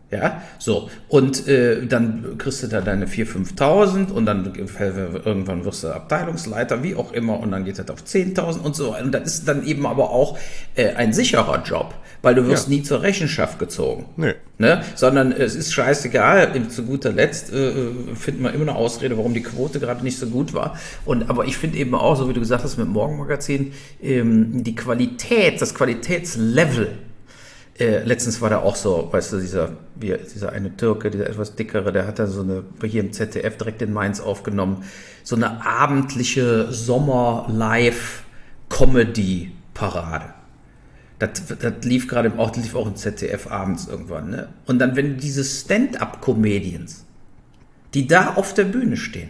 Ja, so. Und äh, dann kriegst du da deine viertausend, fünftausend und dann irgendwann wirst du Abteilungsleiter, wie auch immer, und dann geht das auf zehntausend und so. Und das ist dann eben aber auch äh, ein sicherer Job, weil du wirst ja. nie zur Rechenschaft gezogen. Nee. Ne? Sondern es ist scheißegal. Zu guter Letzt äh, finden wir immer eine Ausrede, warum die Quote gerade nicht so gut war. Und aber ich finde eben auch, so wie du gesagt hast mit dem Morgenmagazin, ähm, die Qualität, das Qualitätslevel. Äh, letztens war da auch so, weißt du, dieser, wie, dieser eine Türke, dieser etwas dickere, der hat da so eine, hier im Z D F direkt in Mainz aufgenommen, so eine abendliche Sommer-Live-Comedy-Parade. Das, das lief gerade auch, lief auch im Z D F abends irgendwann, ne? Und dann, wenn diese Stand-up-Comedians, die da auf der Bühne stehen,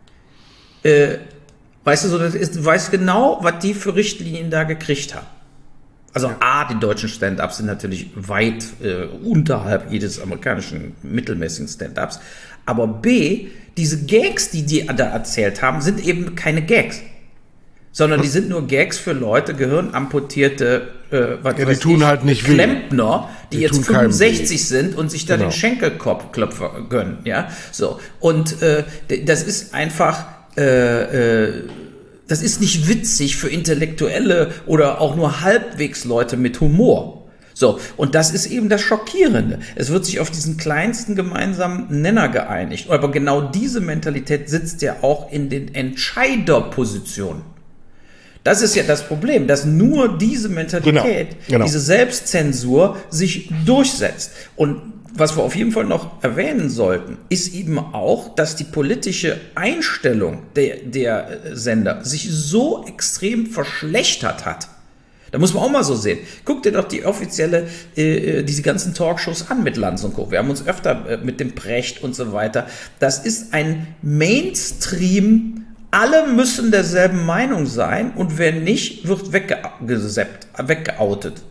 äh, weißt du, so, das ist, du weißt genau, was die für Richtlinien da gekriegt haben. Also ja. A, die deutschen Stand-Ups sind natürlich weit äh, unterhalb jedes amerikanischen mittelmäßigen Stand-Ups. Aber B, diese Gags, die die da erzählt haben, sind eben keine Gags. Sondern die sind nur Gags für Leute, Gehirnamputierte, äh, was ja, weiß die tun ich, halt nicht Klempner, die, die jetzt fünfundsechzig sind und sich da genau. den Schenkelklopfer gönnen. Ja? So. Und äh, das ist einfach... Äh, äh, Das ist nicht witzig für Intellektuelle oder auch nur halbwegs Leute mit Humor. So, und das ist eben das Schockierende. Es wird sich auf diesen kleinsten gemeinsamen Nenner geeinigt. Aber genau diese Mentalität sitzt ja auch in den Entscheiderpositionen. Das ist ja das Problem, dass nur diese Mentalität, genau, genau. diese Selbstzensur sich durchsetzt. Und was wir auf jeden Fall noch erwähnen sollten, ist eben auch, dass die politische Einstellung der, der Sender sich so extrem verschlechtert hat. Da muss man auch mal so sehen. Guck dir doch die offizielle, äh, diese ganzen Talkshows an mit Lanz und Co. Wir haben uns öfter äh, mit dem Brecht und so weiter. Das ist ein Mainstream, alle müssen derselben Meinung sein und wer nicht, wird weggeseppt, weggeoutet.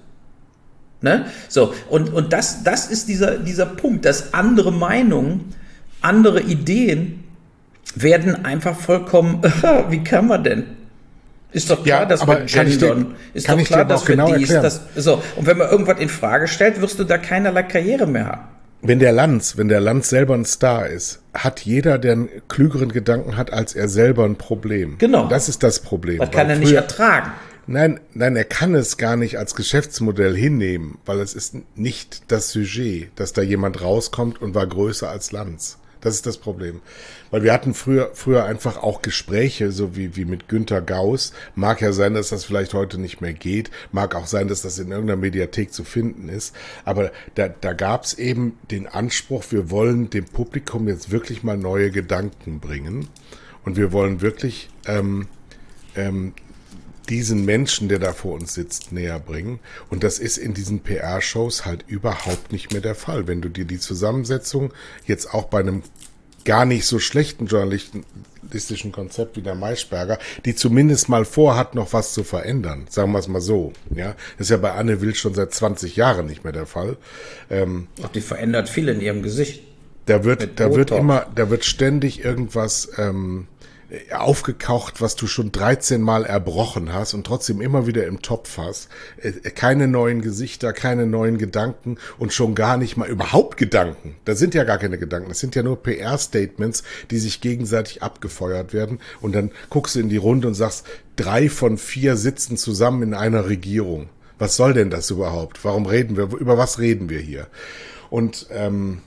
Ne? So, und, und das, das ist dieser, dieser Punkt, dass andere Meinungen, andere Ideen werden einfach vollkommen, wie kann man denn? Ist doch klar, ja, dass wir gendern. Ist doch klar, dass wir genau dies, das, so. Und wenn man irgendwas in Frage stellt, wirst du da keinerlei Karriere mehr haben. Wenn der Lanz, wenn der Lanz selber ein Star ist, hat jeder, der einen klügeren Gedanken hat als er selber, ein Problem. Genau. Das ist das Problem. Das kann er nicht ertragen. Nein, nein, er kann es gar nicht als Geschäftsmodell hinnehmen, weil es ist nicht das Sujet, dass da jemand rauskommt und war größer als Lanz. Das ist das Problem. Weil wir hatten früher, früher einfach auch Gespräche, so wie, wie mit Günter Gauss. Mag ja sein, dass das vielleicht heute nicht mehr geht. Mag auch sein, dass das in irgendeiner Mediathek zu finden ist. Aber da, da gab es eben den Anspruch, wir wollen dem Publikum jetzt wirklich mal neue Gedanken bringen. Und wir wollen wirklich, ähm, ähm, diesen Menschen, der da vor uns sitzt, näher bringen. Und das ist in diesen P R-Shows halt überhaupt nicht mehr der Fall. Wenn du dir die Zusammensetzung jetzt auch bei einem gar nicht so schlechten journalistischen Konzept wie der Maischberger, die zumindest mal vorhat, noch was zu verändern, sagen wir es mal so. Ja, das ist ja bei Anne Will schon seit zwanzig Jahren nicht mehr der Fall. Ähm, Ach, die verändert viel in ihrem Gesicht. Da wird, da wird immer, da wird ständig irgendwas ähm, aufgekocht, was du schon dreizehn Mal erbrochen hast und trotzdem immer wieder im Topf hast. Keine neuen Gesichter, keine neuen Gedanken und schon gar nicht mal überhaupt Gedanken. Das sind ja gar keine Gedanken, das sind ja nur P R-Statements, die sich gegenseitig abgefeuert werden und dann guckst du in die Runde und sagst, drei von vier sitzen zusammen in einer Regierung. Was soll denn das überhaupt? Warum reden wir, über was reden wir hier? Und ähm,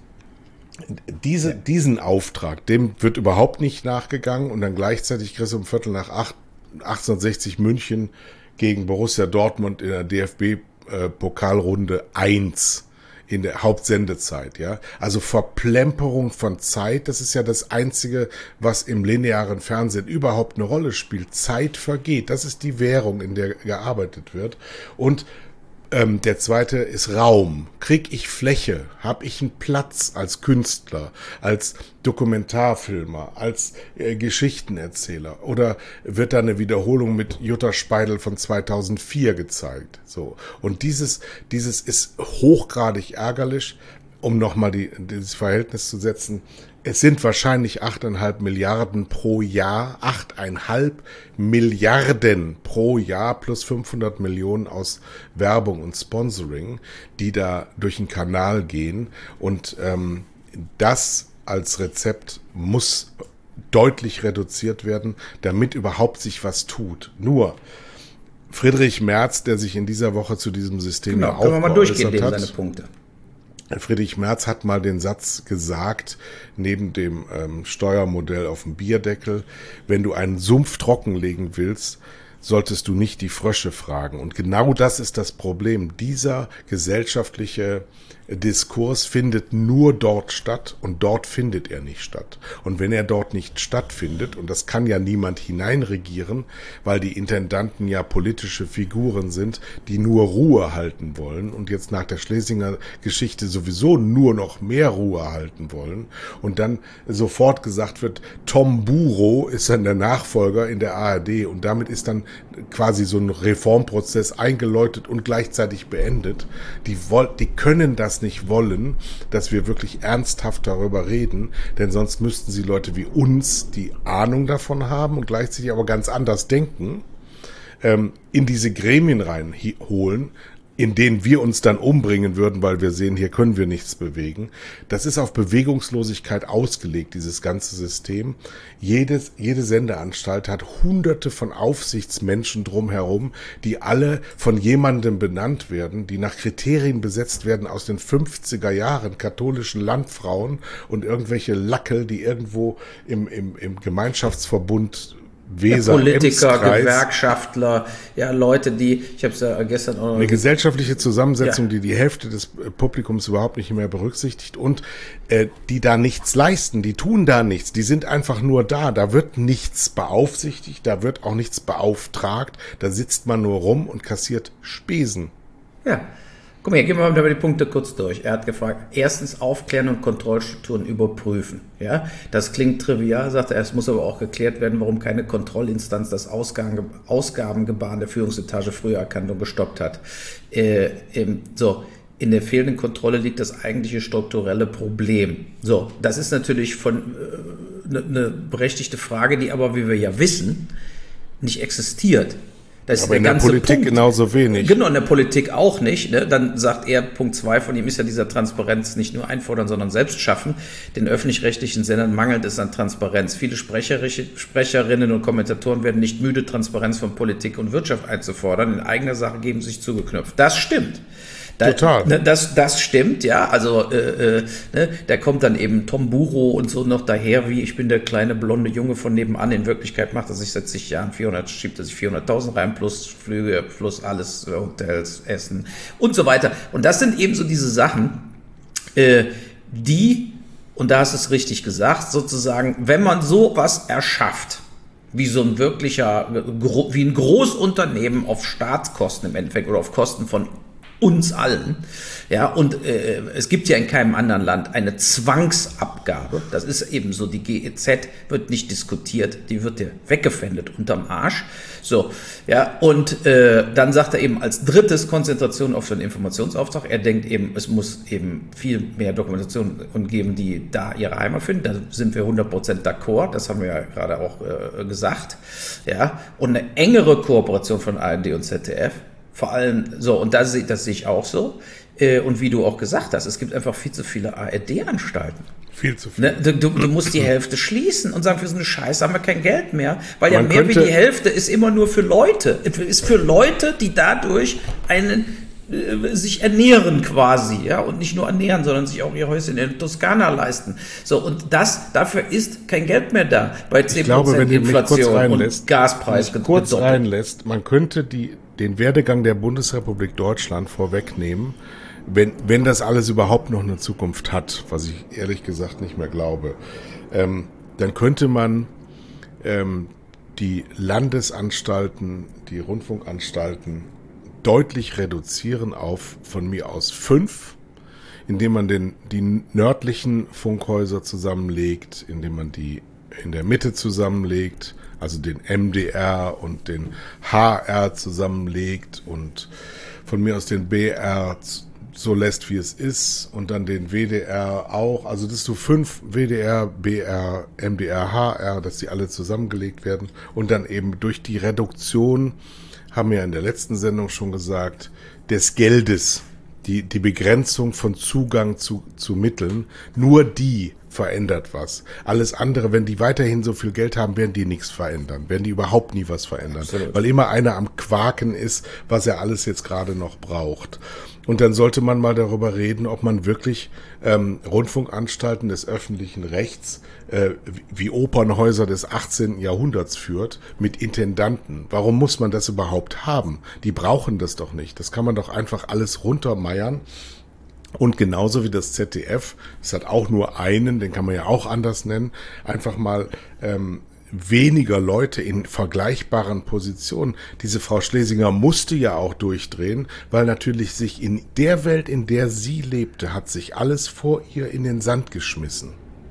Diese, ja. diesen Auftrag, dem wird überhaupt nicht nachgegangen und dann gleichzeitig kriegst du um Viertel nach acht, achtzehnhundertsechzig München gegen Borussia Dortmund in der D F B-Pokalrunde eins in der Hauptsendezeit, ja. Also Verplemperung von Zeit, das ist ja das Einzige, was im linearen Fernsehen überhaupt eine Rolle spielt. Zeit vergeht, das ist die Währung, in der gearbeitet wird. Und Ähm, der zweite ist Raum. Krieg ich Fläche? Hab ich einen Platz als Künstler, als Dokumentarfilmer, als äh, Geschichtenerzähler? Oder wird da eine Wiederholung mit Jutta Speidel von zweitausendvier gezeigt? So. Und dieses, dieses ist hochgradig ärgerlich, um nochmal die, dieses Verhältnis zu setzen. Es sind wahrscheinlich achteinhalb Milliarden pro Jahr, achteinhalb Milliarden pro Jahr plus fünfhundert Millionen aus Werbung und Sponsoring, die da durch den Kanal gehen. Und ähm, das als Rezept muss deutlich reduziert werden, damit überhaupt sich was tut. Nur Friedrich Merz, der sich in dieser Woche zu diesem System genau, ja auch können wir mal durchgehen, geäußert hat, seine Punkte. Friedrich Merz hat mal den Satz gesagt, neben dem ähm, Steuermodell auf dem Bierdeckel: Wenn du einen Sumpf trockenlegen willst, solltest du nicht die Frösche fragen. Und genau das ist das Problem. Dieser gesellschaftliche Diskurs findet nur dort statt und dort findet er nicht statt. Und wenn er dort nicht stattfindet, und das kann ja niemand hineinregieren, weil die Intendanten ja politische Figuren sind, die nur Ruhe halten wollen und jetzt nach der Schlesinger Geschichte sowieso nur noch mehr Ruhe halten wollen und dann sofort gesagt wird, Tom Buro ist dann der Nachfolger in der A R D und damit ist dann quasi so ein Reformprozess eingeläutet und gleichzeitig beendet. Die, woll- die können das nicht wollen, dass wir wirklich ernsthaft darüber reden, denn sonst müssten sie Leute wie uns, die Ahnung davon haben und gleichzeitig aber ganz anders denken, ähm, in diese Gremien reinholen, in denen wir uns dann umbringen würden, weil wir sehen, hier können wir nichts bewegen. Das ist auf Bewegungslosigkeit ausgelegt, dieses ganze System. Jedes, jede Sendeanstalt hat hunderte von Aufsichtsmenschen drumherum, die alle von jemandem benannt werden, die nach Kriterien besetzt werden aus den fünfziger Jahren, katholischen Landfrauen und irgendwelche Lackel, die irgendwo im, im, im Gemeinschaftsverbund Weser, ja, Politiker, Emskreis. Gewerkschaftler, ja, Leute, die, ich habe es ja gestern auch noch Eine gesellschaftliche Zusammensetzung, ja. die die Hälfte des Publikums überhaupt nicht mehr berücksichtigt und äh, die da nichts leisten, die tun da nichts, die sind einfach nur da, da wird nichts beaufsichtigt, da wird auch nichts beauftragt, da sitzt man nur rum und kassiert Spesen. Ja. Guck mal, hier gehen wir mal die Punkte kurz durch. Er hat gefragt, erstens aufklären und Kontrollstrukturen überprüfen. Ja, das klingt trivial, sagt er, es muss aber auch geklärt werden, warum keine Kontrollinstanz das Ausgaben, Ausgabengebaren der Führungsetage früher erkannt und gestoppt hat. Äh, ähm, so, in der fehlenden Kontrolle liegt das eigentliche strukturelle Problem. So, das ist natürlich von eine äh, ne berechtigte Frage, die aber, wie wir ja wissen, nicht existiert. Das aber ist in der der ganze Politik Punkt. Genauso wenig. Genau, in der Politik auch nicht. Ne? Dann sagt er, Punkt zwei von ihm ist ja dieser Transparenz nicht nur einfordern, sondern selbst schaffen. Den öffentlich-rechtlichen Sendern mangelt es an Transparenz. Viele Sprecherinnen und Kommentatoren werden nicht müde, Transparenz von Politik und Wirtschaft einzufordern. In eigener Sache geben sie sich zugeknöpft. Das stimmt. Da, Total. Ne, das, das stimmt, ja. Also äh, äh, ne, da kommt dann eben Tom Buro und so noch daher, wie ich bin der kleine blonde Junge von nebenan. In Wirklichkeit macht er sich seit zig Jahren vierhundert, schiebt er sich vierhunderttausend rein, plus Flüge, plus alles, äh, Hotels, Essen und so weiter. Und das sind eben so diese Sachen, äh, die, und da hast du es richtig gesagt, sozusagen, wenn man sowas erschafft, wie so ein wirklicher, wie ein Großunternehmen auf Staatskosten im Endeffekt oder auf Kosten von uns allen, ja, und äh, es gibt ja in keinem anderen Land eine Zwangsabgabe, das ist eben so, die G E Z wird nicht diskutiert, die wird dir weggefändet unterm Arsch, so, ja, und äh, dann sagt er eben als drittes Konzentration auf den Informationsauftrag, er denkt eben, es muss eben viel mehr Dokumentation geben, die da ihre Heimat finden, da sind wir hundert Prozent d'accord, das haben wir ja gerade auch äh, gesagt, ja, und eine engere Kooperation von A R D und Z D F, vor allem, so, und das, das sehe ich auch so. Äh, und wie du auch gesagt hast, es gibt einfach viel zu viele A R D-Anstalten. Viel zu viel. Ne? Du, du, du musst die Hälfte schließen und sagen, für so eine Scheiße haben wir kein Geld mehr. Weil Man ja mehr wie könnte- die Hälfte ist immer nur für Leute. Ist für Leute, die dadurch einen äh, sich ernähren quasi, ja, und nicht nur ernähren, sondern sich auch ihr Häuschen in Toskana leisten. So, und das, dafür ist kein Geld mehr da. Bei zehn Prozent Ich glaube, wenn du mich kurz Inflation reinlässt, und Gaspreis mich kurz gedoppelt. reinlässt, man könnte die, den Werdegang der Bundesrepublik Deutschland vorwegnehmen, wenn, wenn das alles überhaupt noch eine Zukunft hat, was ich ehrlich gesagt nicht mehr glaube, ähm, dann könnte man ähm, die Landesanstalten, die Rundfunkanstalten deutlich reduzieren auf von mir aus fünf, indem man den, die nördlichen Funkhäuser zusammenlegt, indem man die in der Mitte zusammenlegt, also den M D R und den H R zusammenlegt und von mir aus den B R so lässt, wie es ist, und dann den W D R auch, also dass du fünf W D R, B R, M D R, H R, dass die alle zusammengelegt werden und dann eben durch die Reduktion, haben wir ja in der letzten Sendung schon gesagt, des Geldes, die, die Begrenzung von Zugang zu, zu Mitteln, nur die verändert was. Alles andere, wenn die weiterhin so viel Geld haben, werden die nichts verändern, werden die überhaupt nie was verändern, Absolut. Weil immer einer am Quaken ist, was er alles jetzt gerade noch braucht. Und dann sollte man mal darüber reden, ob man wirklich ähm, Rundfunkanstalten des öffentlichen Rechts äh, wie Opernhäuser des achtzehnten Jahrhunderts führt mit Intendanten. Warum muss man das überhaupt haben? Die brauchen das doch nicht. Das kann man doch einfach alles runtermeiern. Und genauso wie das Z D F, das hat auch nur einen, den kann man ja auch anders nennen, einfach mal ähm, weniger Leute in vergleichbaren Positionen. Diese Frau Schlesinger musste ja auch durchdrehen, weil natürlich sich in der Welt, in der sie lebte, hat sich alles vor ihr in den Sand geschmissen.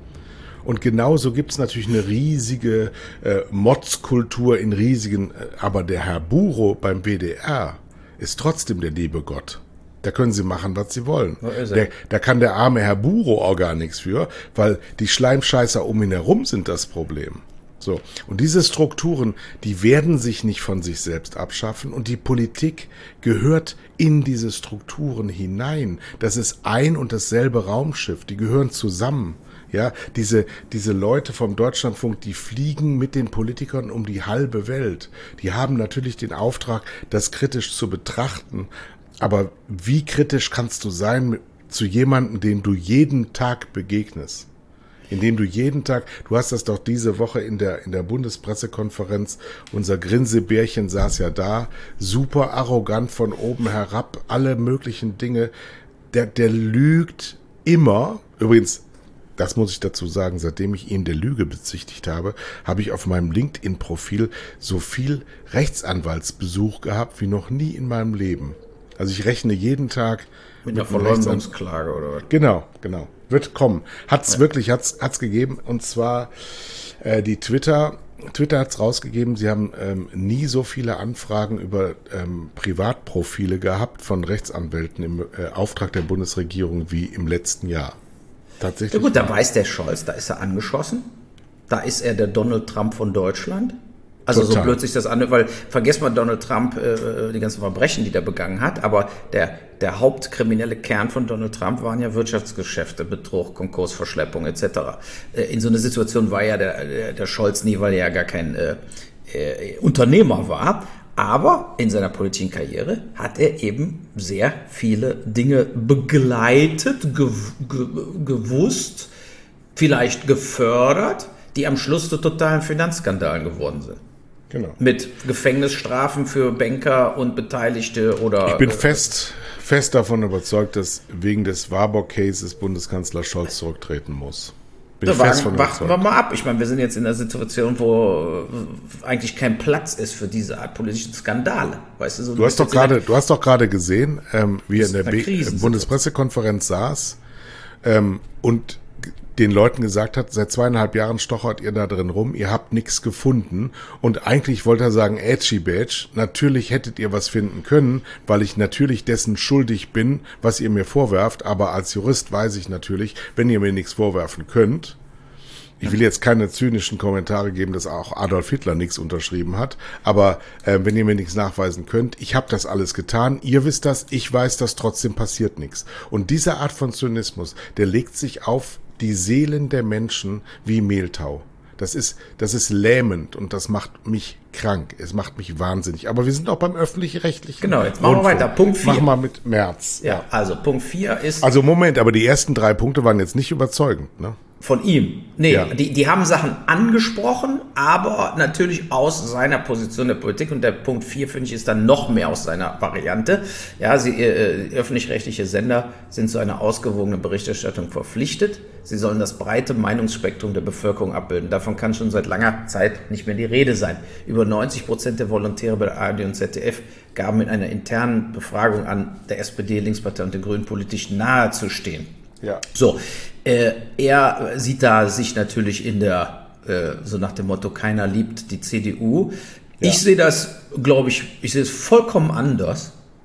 Und genauso gibt's natürlich eine riesige äh, Motzkultur in riesigen, äh, aber der Herr Buro beim W D R ist trotzdem der liebe Gott. Da können sie machen, was sie wollen. Der, da kann der arme Herr Buro auch gar nichts für, weil die Schleimscheißer um ihn herum sind das Problem. So. Und diese Strukturen, die werden sich nicht von sich selbst abschaffen, und die Politik gehört in diese Strukturen hinein. Das ist ein und dasselbe Raumschiff, die gehören zusammen. Ja, diese, diese Leute vom Deutschlandfunk, die fliegen mit den Politikern um die halbe Welt. Die haben natürlich den Auftrag, das kritisch zu betrachten. Aber wie kritisch kannst du sein mit, zu jemandem, dem du jeden Tag begegnest? Indem du jeden Tag, du hast das doch diese Woche in der, in der Bundespressekonferenz, unser Grinsebärchen saß ja da, super arrogant von oben herab, alle möglichen Dinge. Der, der lügt immer. Übrigens, das muss ich dazu sagen, seitdem ich ihn der Lüge bezichtigt habe, habe ich auf meinem LinkedIn-Profil so viel Rechtsanwaltsbesuch gehabt wie noch nie in meinem Leben. Also ich rechne jeden Tag mit einer Verleumdungsklage oder was? Genau, genau. Wird kommen. Hat's ja. wirklich, hat's, hat's gegeben. Und zwar äh, die Twitter, Twitter hat's rausgegeben. Sie haben ähm, nie so viele Anfragen über ähm, Privatprofile gehabt von Rechtsanwälten im äh, Auftrag der Bundesregierung wie im letzten Jahr. Tatsächlich. Ja gut, da weiß der Scholz, da ist er angeschossen. Da ist er der Donald Trump von Deutschland. Also Total. So blöd sich das anhört, weil vergesst mal Donald Trump, äh, die ganzen Verbrechen, die der begangen hat, aber der, der hauptkriminelle Kern von Donald Trump waren ja Wirtschaftsgeschäfte, Betrug, Konkurs, Verschleppung et cetera. Äh, in so einer Situation war ja der, der, der Scholz nie, weil er ja gar kein äh, äh, Unternehmer war, aber in seiner politischen Karriere hat er eben sehr viele Dinge begleitet, gew- ge- gewusst, vielleicht gefördert, die am Schluss zu totalen Finanzskandalen geworden sind. Genau. Mit Gefängnisstrafen für Banker und Beteiligte oder... Ich bin fest, fest davon überzeugt, dass wegen des Warburg-Cases Bundeskanzler Scholz zurücktreten muss. Bin da warten, warten wir mal ab. Ich meine, wir sind jetzt in einer Situation, wo eigentlich kein Platz ist für diese Art politischen Skandale. Weißt du, so du, hast doch grade, du hast doch gerade gesehen, ähm, wie er in der B- Bundespressekonferenz saß ähm, und den Leuten gesagt hat, seit zweieinhalb Jahren stochert ihr da drin rum, ihr habt nichts gefunden. Und eigentlich wollte er sagen, Ätschi Bätsch, natürlich hättet ihr was finden können, weil ich natürlich dessen schuldig bin, was ihr mir vorwerft. Aber als Jurist weiß ich natürlich, wenn ihr mir nichts vorwerfen könnt, ich will jetzt keine zynischen Kommentare geben, dass auch Adolf Hitler nichts unterschrieben hat, aber äh, wenn ihr mir nichts nachweisen könnt, ich habe das alles getan, ihr wisst das, ich weiß das, trotzdem passiert nichts. Und diese Art von Zynismus, der legt sich auf die Seelen der Menschen wie Mehltau. Das ist, das ist lähmend und das macht mich krank. Es macht mich wahnsinnig. Aber wir sind auch beim öffentlich-rechtlichen. Genau, jetzt machen wir weiter. Punkt vier. Machen wir mit Merz. Ja, also Punkt vier ist... Also Moment, aber die ersten drei Punkte waren jetzt nicht überzeugend, ne? Von ihm. Nee, ja. die, die haben Sachen angesprochen, aber natürlich aus seiner Position der Politik. Und der Punkt vier, finde ich, ist dann noch mehr aus seiner Variante. Ja, sie, äh, öffentlich-rechtliche Sender sind zu einer ausgewogenen Berichterstattung verpflichtet. Sie sollen das breite Meinungsspektrum der Bevölkerung abbilden. Davon kann schon seit langer Zeit nicht mehr die Rede sein. Über neunzig Prozent der Volontäre bei der A R D und Z D F gaben in einer internen Befragung an, der S P D, Linkspartei und den Grünen politisch nahe zu stehen. Ja. So, äh, er sieht da sich natürlich in der, äh, so nach dem Motto, keiner liebt die C D U. Ja. Ich sehe das, glaube ich, ich sehe es vollkommen anders,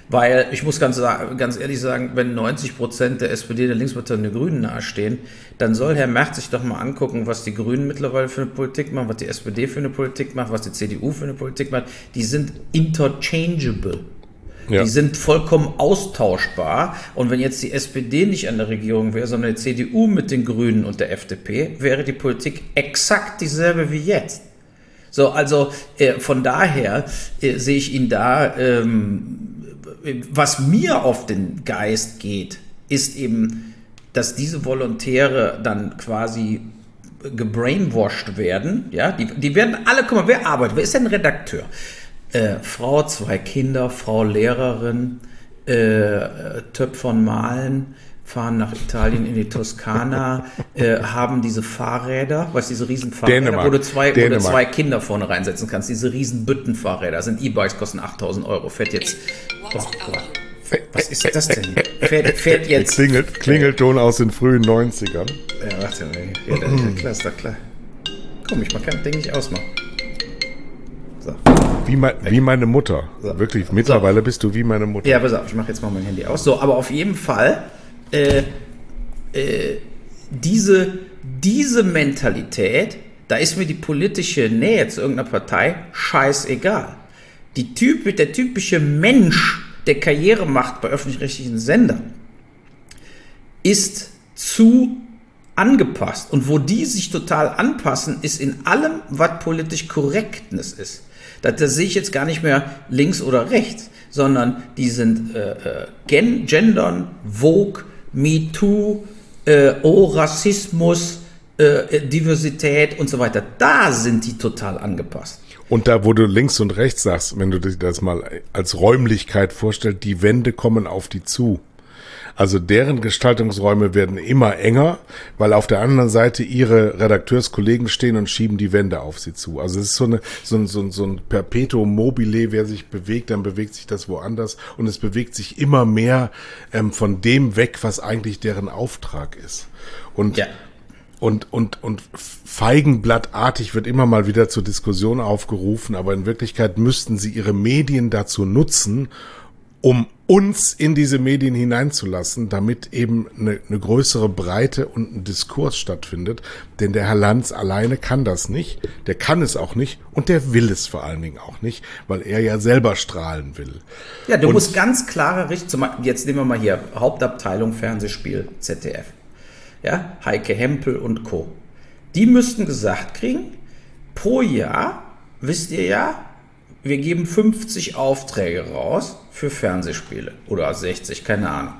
Weil ich muss ganz, ganz ehrlich sagen, wenn neunzig Prozent der S P D der Linkspartei und der Grünen nahestehen, dann soll Herr Merz sich doch mal angucken, was die Grünen mittlerweile für eine Politik machen, was die S P D für eine Politik macht, was die C D U für eine Politik macht. Die sind interchangeable. Ja. Die sind vollkommen austauschbar. Und wenn jetzt die S P D nicht an der Regierung wäre, sondern die C D U mit den Grünen und der F D P, wäre die Politik exakt dieselbe wie jetzt. So, also äh, von daher äh, sehe ich ihn da. Ähm, was mir auf den Geist geht, ist eben, dass diese Volontäre dann quasi gebrainwashed werden. Ja, die, die werden alle, guck mal, wer arbeitet? Wer ist denn ein Redakteur? Äh, Frau, zwei Kinder, Frau Lehrerin, äh, Töpfern malen, fahren nach Italien in die Toskana, äh, haben diese Fahrräder, weißt du, diese riesen Fahrräder, Dänemark. wo du zwei, wo Dänemark. du zwei Kinder vorne reinsetzen kannst, diese riesen Büttenfahrräder, sind E-Bikes, kosten achttausend Euro, fährt jetzt, oh Gott, was ist das denn? Fährt, fährt jetzt... Klingelt, Klingelton aus den frühen neunzigern. Ja, warte mal, ja, das ist ja klar, ist doch klar. Komm, ich man kann das Ding nicht ausmachen. So. Wie, mein, wie meine Mutter. So. Wirklich, mittlerweile so. Bist du wie meine Mutter. Ja, pass auf, ich mache jetzt mal mein Handy aus. So, aber auf jeden Fall, äh, äh, diese, diese Mentalität, da ist mir die politische Nähe zu irgendeiner Partei scheißegal. Die typ, der typische Mensch, der Karriere macht bei öffentlich-rechtlichen Sendern, ist zu angepasst. Und wo die sich total anpassen, ist in allem, was politisch Korrektness ist. Da, da sehe ich jetzt gar nicht mehr links oder rechts, sondern die sind äh, äh, gen, gendern, Vogue, MeToo, äh, oh, Rassismus, äh, Diversität und so weiter. Da sind die total angepasst. Und da, wo du links und rechts sagst, wenn du dir das mal als Räumlichkeit vorstellst, die Wände kommen auf die zu. Also deren Gestaltungsräume werden immer enger, weil auf der anderen Seite ihre Redakteurskollegen stehen und schieben die Wände auf sie zu. Also es ist so, eine, so, ein, so, ein, so ein Perpetuum mobile, wer sich bewegt, dann bewegt sich das woanders und es bewegt sich immer mehr ähm, von dem weg, was eigentlich deren Auftrag ist. Und ja. Und, und, und feigenblattartig wird immer mal wieder zur Diskussion aufgerufen, aber in Wirklichkeit müssten sie ihre Medien dazu nutzen, um uns in diese Medien hineinzulassen, damit eben eine, eine größere Breite und ein Diskurs stattfindet. Denn der Herr Lanz alleine kann das nicht, der kann es auch nicht und der will es vor allen Dingen auch nicht, weil er ja selber strahlen will. Ja, du und musst ganz klare Richtungen, jetzt nehmen wir mal hier Hauptabteilung Fernsehspiel Z D F. Ja, Heike Hempel und Co. Die müssten gesagt kriegen, pro Jahr, wisst ihr ja, wir geben fünfzig Aufträge raus für Fernsehspiele oder sechzig, keine Ahnung.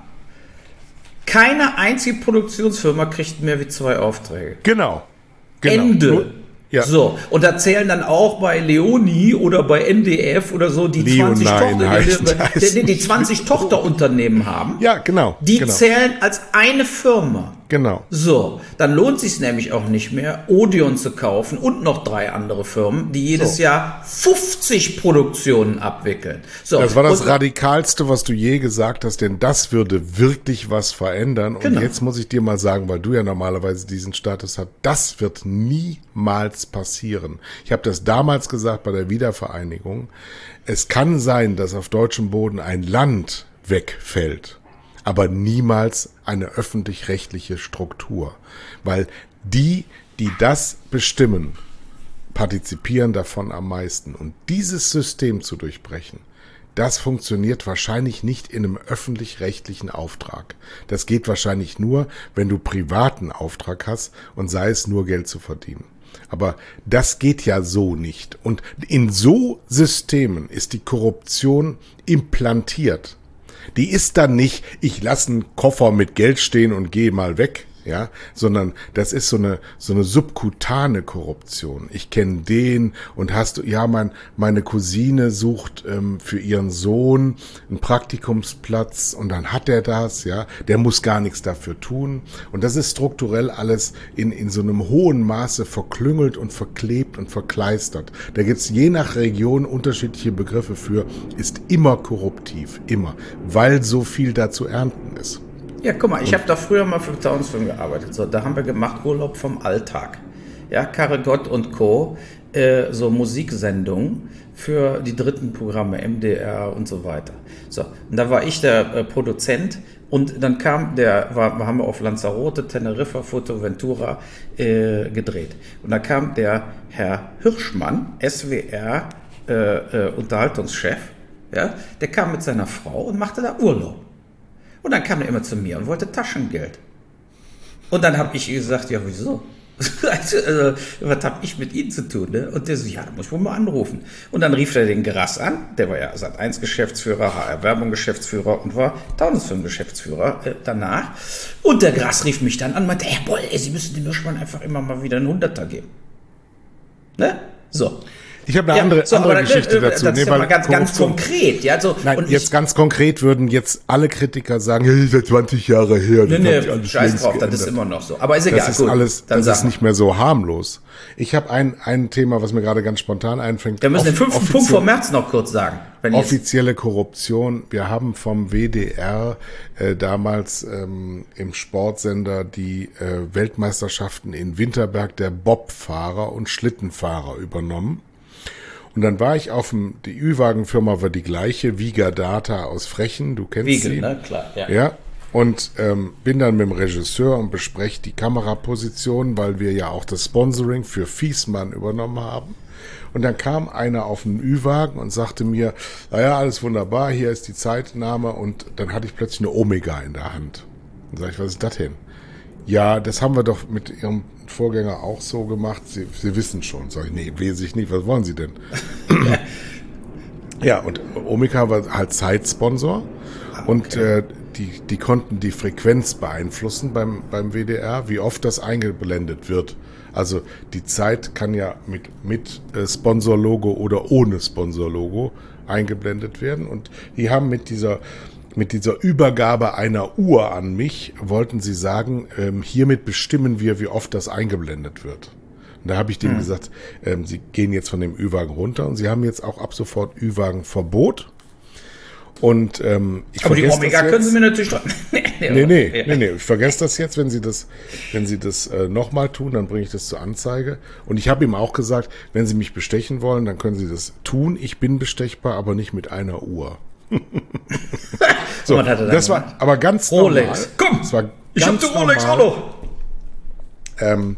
Keine einzige Produktionsfirma kriegt mehr wie zwei Aufträge. Genau. genau. Ende. Nur, ja. So, und da zählen dann auch bei Leonie oder bei N D F oder so die Leonine zwanzig, Tochter, heißt, die, die, die zwanzig Tochterunternehmen haben. Ja, genau. Die genau. zählen als eine Firma. Genau. So, dann lohnt es sich nämlich auch nicht mehr, Odeon zu kaufen und noch drei andere Firmen, die jedes so. Jahr fünfzig Produktionen abwickeln. So, das war das und, Radikalste, was du je gesagt hast, denn das würde wirklich was verändern. Genau. Und jetzt muss ich dir mal sagen, weil du ja normalerweise diesen Status hast, das wird niemals passieren. Ich habe das damals gesagt bei der Wiedervereinigung. Es kann sein, dass auf deutschem Boden ein Land wegfällt, aber niemals eine öffentlich-rechtliche Struktur. Weil die, die das bestimmen, partizipieren davon am meisten. Und dieses System zu durchbrechen, das funktioniert wahrscheinlich nicht in einem öffentlich-rechtlichen Auftrag. Das geht wahrscheinlich nur, wenn du privaten Auftrag hast und sei es nur Geld zu verdienen. Aber das geht ja so nicht. Und in so Systemen ist die Korruption implantiert. Die ist dann nicht, ich lasse einen Koffer mit Geld stehen und gehe mal weg, ja, sondern das ist so eine so eine subkutane Korruption. Ich kenne den und hast du, ja, mein meine Cousine sucht ähm, für ihren Sohn einen Praktikumsplatz und dann hat er das, ja, der muss gar nichts dafür tun und das ist strukturell alles in in so einem hohen Maße verklüngelt und verklebt und verkleistert. Da gibt's je nach Region unterschiedliche Begriffe für, ist immer korruptiv, immer, weil so viel da zu ernten ist. Ja, guck mal, ich habe da früher mal für Townsfilm gearbeitet. So, da haben wir gemacht Urlaub vom Alltag. Ja, Karre Gott und Co. äh, so Musiksendungen für die dritten Programme, M D R und so weiter. So, und da war ich der äh, Produzent und dann kam der, war, haben wir auf Lanzarote, Teneriffa, Fuerteventura äh, gedreht. Und da kam der Herr Hirschmann, S W R äh, äh, Unterhaltungschef, ja, der kam mit seiner Frau und machte da Urlaub. Und dann kam er immer zu mir und wollte Taschengeld. Und dann habe ich gesagt, ja, wieso? Also, also, was habe ich mit Ihnen zu tun? Ne? Und der so, ja, da muss ich wohl mal anrufen. Und dann rief er den Grass an, der war ja Sat eins Geschäftsführer, H R Werbung Geschäftsführer und war Taunusfilm Geschäftsführer äh, danach. Und der Grass rief mich dann an und meinte, Herr Boll, ey, Sie müssen dem Hirschmann einfach immer mal wieder einen Hunderter geben. Ne? So. Ich habe eine ja, andere, so, andere dann, Geschichte äh, dazu. Das ist nee, ja mal ganz, ganz konkret. Ja, so, Nein, und jetzt ich, ganz konkret würden jetzt alle Kritiker sagen, hey, seit zwanzig Jahre her. Nee, nee, scheiß drauf, das ist immer noch so. Aber ist egal, das ist gut. Alles, dann das ist nicht mehr so harmlos. Ich habe ein, ein Thema, was mir gerade ganz spontan einfängt. Wir müssen den fünften Punkt vor März noch kurz sagen. Wenn offizielle Korruption. Wir haben vom W D R äh, damals ähm, im Sportsender die äh, Weltmeisterschaften in Winterberg der Bobfahrer und Schlittenfahrer übernommen. Und dann war ich auf dem, die Ü-Wagen-Firma war die gleiche, Viga Data aus Frechen, du kennst Wiegel, sie. ne, klar, ja. Ja, und ähm, bin dann mit dem Regisseur und bespreche die Kameraposition, weil wir ja auch das Sponsoring für Fiesmann übernommen haben. Und dann kam einer auf den Ü-Wagen und sagte mir, naja, alles wunderbar, hier ist die Zeitnahme. Und dann hatte ich plötzlich eine Omega in der Hand. Und sag ich, was ist das denn? Ja, das haben wir doch mit Ihrem Vorgänger auch so gemacht. Sie, Sie wissen schon. Sag ich, nee, lese ich nicht. Was wollen Sie denn? Ja, und Omega war halt Zeitsponsor. Okay. Und äh, die, die konnten die Frequenz beeinflussen beim, beim W D R, wie oft das eingeblendet wird. Also die Zeit kann ja mit, mit äh, Sponsorlogo oder ohne Sponsorlogo eingeblendet werden. Und die haben mit dieser Mit dieser Übergabe einer Uhr an mich wollten sie sagen, ähm, hiermit bestimmen wir, wie oft das eingeblendet wird. Und da habe ich denen hm. gesagt, ähm, sie gehen jetzt von dem Ü-Wagen runter und sie haben jetzt auch ab sofort Ü-Wagen-Verbot. Und ähm, ich Aber die Omega können Sie mir natürlich doch... nee, nee, nee, nee, nee, ich vergesse das jetzt, wenn Sie das, wenn Sie das äh, nochmal tun, dann bringe ich das zur Anzeige. Und ich habe ihm auch gesagt, wenn Sie mich bestechen wollen, dann können Sie das tun. Ich bin bestechbar, aber nicht mit einer Uhr. So, das war aber ganz Rolex. Normal. Komm, das war ich hab die Rolex auch noch. Ähm,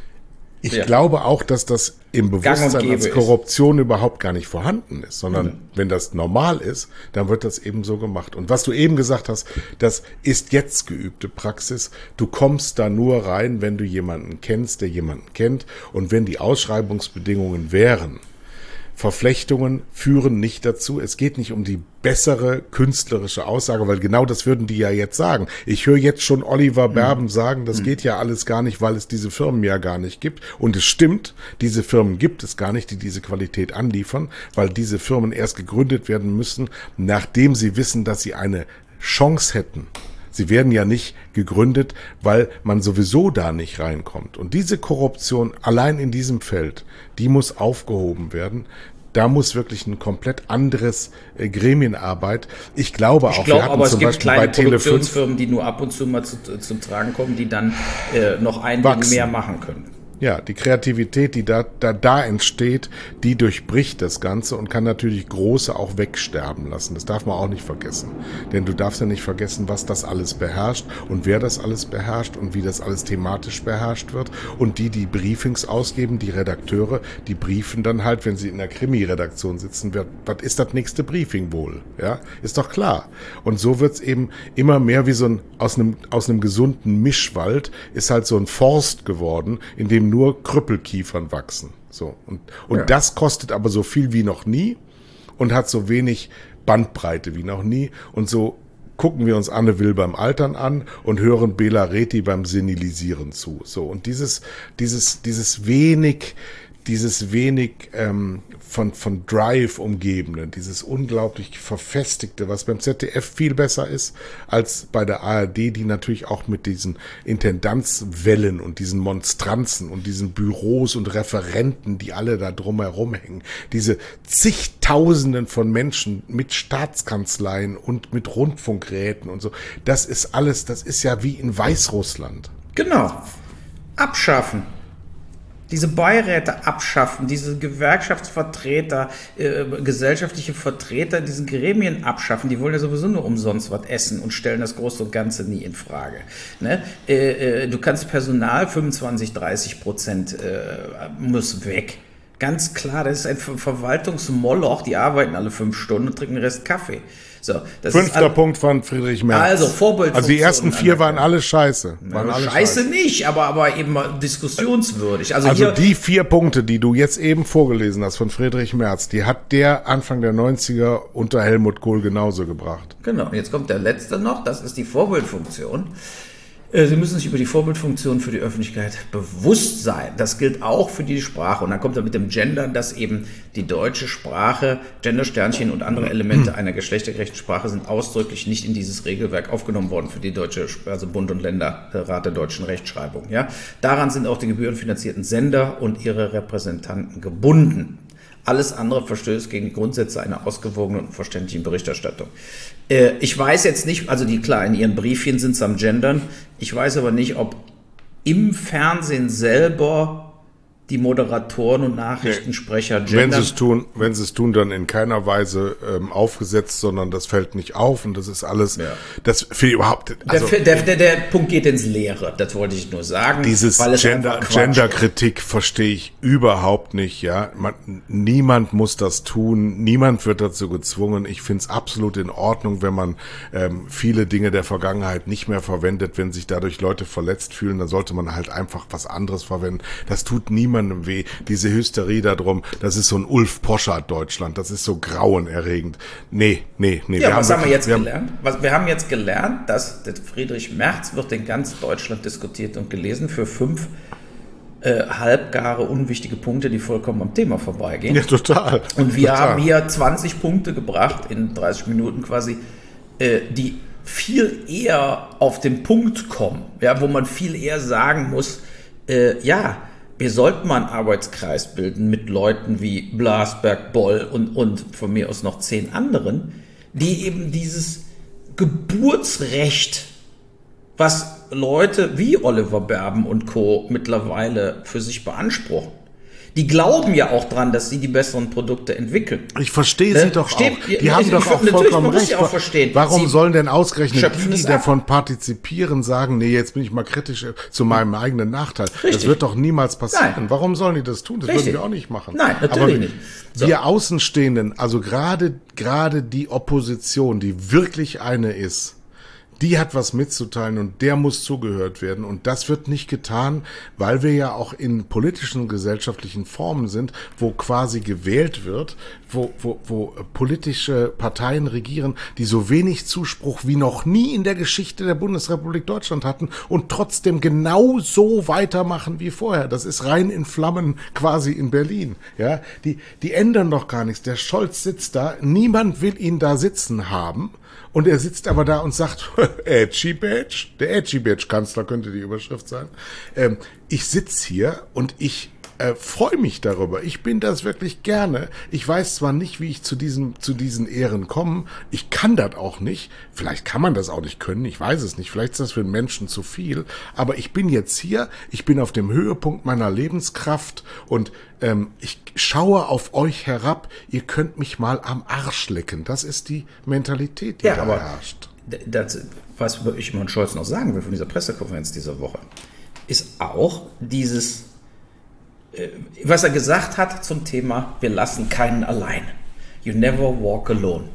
ich ja. glaube auch, dass das im Bewusstsein als Korruption ist. Überhaupt gar nicht vorhanden ist, sondern mhm. wenn das normal ist, dann wird das eben so gemacht. Und was du eben gesagt hast, das ist jetzt geübte Praxis. Du kommst da nur rein, wenn du jemanden kennst, der jemanden kennt. Und wenn die Ausschreibungsbedingungen wären, Verflechtungen führen nicht dazu. Es geht nicht um die bessere künstlerische Aussage, weil genau das würden die ja jetzt sagen. Ich höre jetzt schon Oliver Berben sagen, das geht ja alles gar nicht, weil es diese Firmen ja gar nicht gibt. Und es stimmt, diese Firmen gibt es gar nicht, die diese Qualität anliefern, weil diese Firmen erst gegründet werden müssen, nachdem sie wissen, dass sie eine Chance hätten. Sie werden ja nicht gegründet, weil man sowieso da nicht reinkommt. Und diese Korruption allein in diesem Feld, die muss aufgehoben werden. Da muss wirklich ein komplett anderes äh, Gremienarbeit. Ich glaube auch, ich glaube, wir hatten aber zum es gibt Beispiel kleine bei Tele fünf Produktionsfirmen, die nur ab und zu mal zu, zum Tragen kommen, die dann äh, noch ein Ding mehr machen können. Ja, die Kreativität, die da, da, da entsteht, die durchbricht das Ganze und kann natürlich große auch wegsterben lassen. Das darf man auch nicht vergessen. Denn du darfst ja nicht vergessen, was das alles beherrscht und wer das alles beherrscht und wie das alles thematisch beherrscht wird. Und die, die Briefings ausgeben, die Redakteure, die briefen dann halt, wenn sie in der Krimi-Redaktion sitzen, wer, was ist das nächste Briefing wohl? Ja, ist doch klar. Und so wird's eben immer mehr wie so ein, aus einem, aus einem gesunden Mischwald ist halt so ein Forst geworden, in dem nur Krüppelkiefern wachsen. So. Und, und ja. das kostet aber so viel wie noch nie und hat so wenig Bandbreite wie noch nie. Und so gucken wir uns Anne Will beim Altern an und hören Bela Reti beim Senilisieren zu. So. Und dieses, dieses, dieses wenig, dieses wenig ähm, von, von Drive umgebene, dieses unglaublich verfestigte, was beim Z D F viel besser ist als bei der A R D, die natürlich auch mit diesen Intendanzwellen und diesen Monstranzen und diesen Büros und Referenten, die alle da drumherum hängen, diese zigtausenden von Menschen mit Staatskanzleien und mit Rundfunkräten und so, das ist alles, das ist ja wie in Weißrussland. Genau. Abschaffen. diese Beiräte abschaffen, diese Gewerkschaftsvertreter, äh, gesellschaftliche Vertreter, diese Gremien abschaffen, die wollen ja sowieso nur umsonst was essen und stellen das Große und Ganze nie in Frage. Ne? Äh, äh, du kannst Personal fünfundzwanzig, dreißig Prozent äh, muss weg. Ganz klar, das ist ein Verwaltungsmoloch, die arbeiten alle fünf Stunden und trinken den Rest Kaffee. So, das Fünfter ist all- Punkt von Friedrich Merz. Also Vorbildfunktion. Also die ersten vier waren alle scheiße. Waren Ja, alle scheiße, scheiße nicht, aber, aber eben diskussionswürdig. Also, Also hier, die vier Punkte, die du jetzt eben vorgelesen hast von Friedrich Merz, die hat der Anfang der neunziger unter Helmut Kohl genauso gebracht. Genau, jetzt kommt der letzte noch, das ist die Vorbildfunktion. Sie müssen sich über die Vorbildfunktion für die Öffentlichkeit bewusst sein. Das gilt auch für die Sprache. Und dann kommt er mit dem Gendern, dass eben die deutsche Sprache, Gendersternchen und andere Elemente einer geschlechtergerechten Sprache sind ausdrücklich nicht in dieses Regelwerk aufgenommen worden für die deutsche, also Bund und Länderrat der deutschen Rechtschreibung. Ja, daran sind auch die gebührenfinanzierten Sender und ihre Repräsentanten gebunden. Alles andere verstößt gegen die Grundsätze einer ausgewogenen und verständlichen Berichterstattung. Äh, ich weiß jetzt nicht, also die, klar, in ihren Briefchen sind es am Gendern. Ich weiß aber nicht, ob im Fernsehen selber die Moderatoren und Nachrichtensprecher gendern. Wenn sie es tun, wenn sie es tun, dann in keiner Weise ähm, aufgesetzt, sondern das fällt nicht auf und das ist alles, Ja. das für überhaupt, also der, der, der, der Punkt geht ins Leere, das wollte ich nur sagen. dieses weil es Gender, einfach Quatsch ist. Genderkritik verstehe ich überhaupt nicht, ja. Man, niemand muss das tun, niemand wird dazu gezwungen. Ich finde es absolut in Ordnung, wenn man ähm, viele Dinge der Vergangenheit nicht mehr verwendet, wenn sich dadurch Leute verletzt fühlen, dann sollte man halt einfach was anderes verwenden. Das tut niemandem weh. Diese Hysterie darum, das ist so ein Ulf Poschardt Deutschland, das ist so grauenerregend. Nee, nee, nee. Ja, wir was haben haben wir wirklich- jetzt wir haben- gelernt? Was, wir haben jetzt gelernt, dass der Friedrich Merz wird in ganz Deutschland diskutiert und gelesen für fünf äh, halbgare, unwichtige Punkte, die vollkommen am Thema vorbeigehen. Ja, total. Und wir total. haben hier zwanzig Punkte gebracht, in dreißig Minuten quasi, äh, die viel eher auf den Punkt kommen, ja, wo man viel eher sagen muss, äh, ja, wir sollten mal einen Arbeitskreis bilden mit Leuten wie Blasberg, Boll und, und von mir aus noch zehn anderen, die eben dieses Geburtsrecht, was Leute wie Oliver Berben und Co. mittlerweile für sich beanspruchen. Die glauben ja auch dran, dass sie die besseren Produkte entwickeln. Ich verstehe Ne? sie doch Steht- auch. Die ja, haben ich- doch ich- auch natürlich, vollkommen man muss recht. ja auch verstehen. Warum Sie sollen denn ausgerechnet schöpfen die, es die ab. davon partizipieren, sagen, nee, jetzt bin ich mal kritisch äh, zu meinem eigenen Nachteil. Das Richtig. wird doch niemals passieren. Nein. Warum sollen die das tun? Das Richtig. würden wir auch nicht machen. Nein, natürlich Aber nicht. So. Wir Außenstehenden, also gerade gerade die Opposition, die wirklich eine ist, die hat was mitzuteilen und der muss zugehört werden. Und das wird nicht getan, weil wir ja auch in politischen, gesellschaftlichen Formen sind, wo quasi gewählt wird, wo, wo, wo politische Parteien regieren, die so wenig Zuspruch wie noch nie in der Geschichte der Bundesrepublik Deutschland hatten und trotzdem genau so weitermachen wie vorher. Das ist rein in Flammen quasi in Berlin. Ja, die, die ändern doch gar nichts. Der Scholz sitzt da, niemand will ihn da sitzen haben. Und er sitzt aber da und sagt, Edgy Badge, der Edgy Badge Kanzler könnte die Überschrift sein. Ähm, ich sitze hier und ich äh, freue mich darüber. Ich bin das wirklich gerne. Ich weiß zwar nicht, wie ich zu diesem, zu diesen Ehren komme. Ich kann das auch nicht. Vielleicht kann man das auch nicht können. Ich weiß es nicht. Vielleicht ist das für einen Menschen zu viel. Aber ich bin jetzt hier. Ich bin auf dem Höhepunkt meiner Lebenskraft und ähm, ich schaue auf euch herab. Ihr könnt mich mal am Arsch lecken. Das ist die Mentalität, die Ja, da aber herrscht. das, was ich mal Scholz noch sagen will von dieser Pressekonferenz dieser Woche, ist auch dieses, äh, was er gesagt hat zum Thema, wir lassen keinen allein. You never walk alone.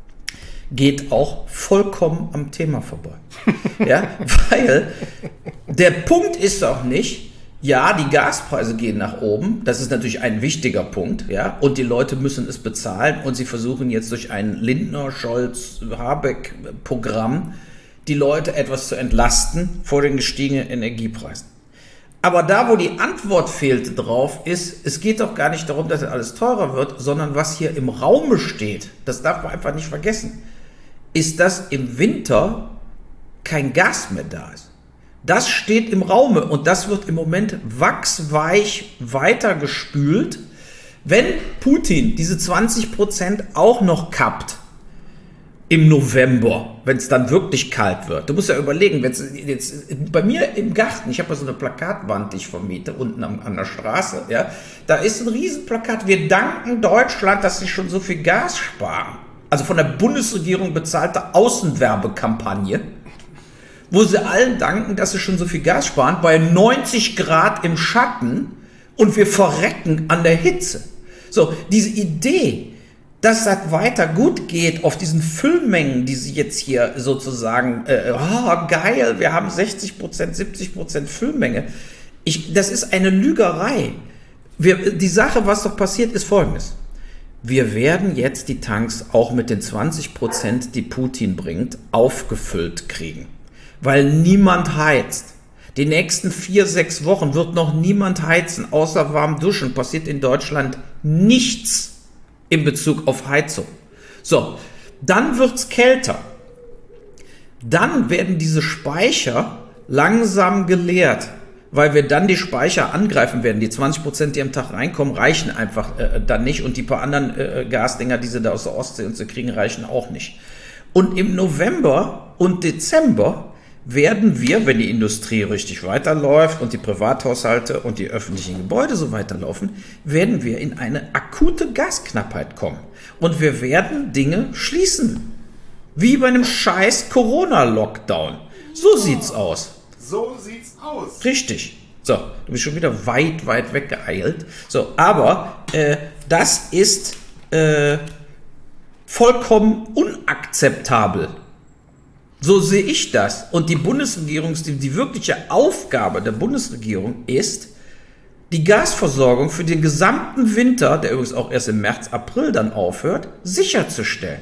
Geht auch vollkommen am Thema vorbei. Ja, weil der Punkt ist doch nicht, ja, die Gaspreise gehen nach oben, das ist natürlich ein wichtiger Punkt, ja, und die Leute müssen es bezahlen und sie versuchen jetzt durch ein Lindner, Scholz, Habeck-Programm die Leute etwas zu entlasten vor den gestiegenen Energiepreisen. Aber da, wo die Antwort fehlte drauf, ist, es geht doch gar nicht darum, dass alles teurer wird, sondern was hier im Raume steht, das darf man einfach nicht vergessen, ist, dass im Winter kein Gas mehr da ist. Das steht im Raume und das wird im Moment wachsweich weitergespült. Wenn Putin diese zwanzig Prozent auch noch kappt im November, wenn es dann wirklich kalt wird. Du musst ja überlegen, wenn's jetzt bei mir im Garten, ich habe ja so eine Plakatwand, die ich vermiete, unten am, an der Straße, ja, da ist ein Riesenplakat. Wir danken Deutschland, dass sie schon so viel Gas sparen. Also von der Bundesregierung bezahlte Außenwerbekampagne, wo sie allen danken, dass sie schon so viel Gas sparen, bei neunzig Grad im Schatten und wir verrecken an der Hitze. So, diese Idee, dass das weiter gut geht auf diesen Füllmengen, die sie jetzt hier sozusagen, äh, oh geil, wir haben sechzig Prozent, siebzig Prozent Füllmenge. Ich, das ist eine Lügerei. Wir, die Sache, was doch passiert, ist folgendes. Wir werden jetzt die Tanks auch mit den zwanzig Prozent, die Putin bringt, aufgefüllt kriegen. Weil niemand heizt. Die nächsten vier, sechs Wochen wird noch niemand heizen, außer warm duschen. Passiert in Deutschland nichts in Bezug auf Heizung. So, dann wird's kälter. Dann werden diese Speicher langsam geleert, weil wir dann die Speicher angreifen werden. Die zwanzig Prozent, die am Tag reinkommen, reichen einfach äh, dann nicht. Und die paar anderen äh, Gasdinger, die sie da aus der Ostsee und so kriegen, reichen auch nicht. Und im November und Dezember werden wir, wenn die Industrie richtig weiterläuft und die Privathaushalte und die öffentlichen Gebäude so weiterlaufen, werden wir in eine akute Gasknappheit kommen. Und wir werden Dinge schließen. Wie bei einem scheiß Corona-Lockdown. So sieht's aus. So sieht's aus. Richtig. So, du bist schon wieder weit, weit weggeeilt. So, aber äh, das ist äh, vollkommen unakzeptabel. So sehe ich das. Und die Bundesregierung, die, die wirkliche Aufgabe der Bundesregierung ist, die Gasversorgung für den gesamten Winter, der übrigens auch erst im März, April dann aufhört, sicherzustellen.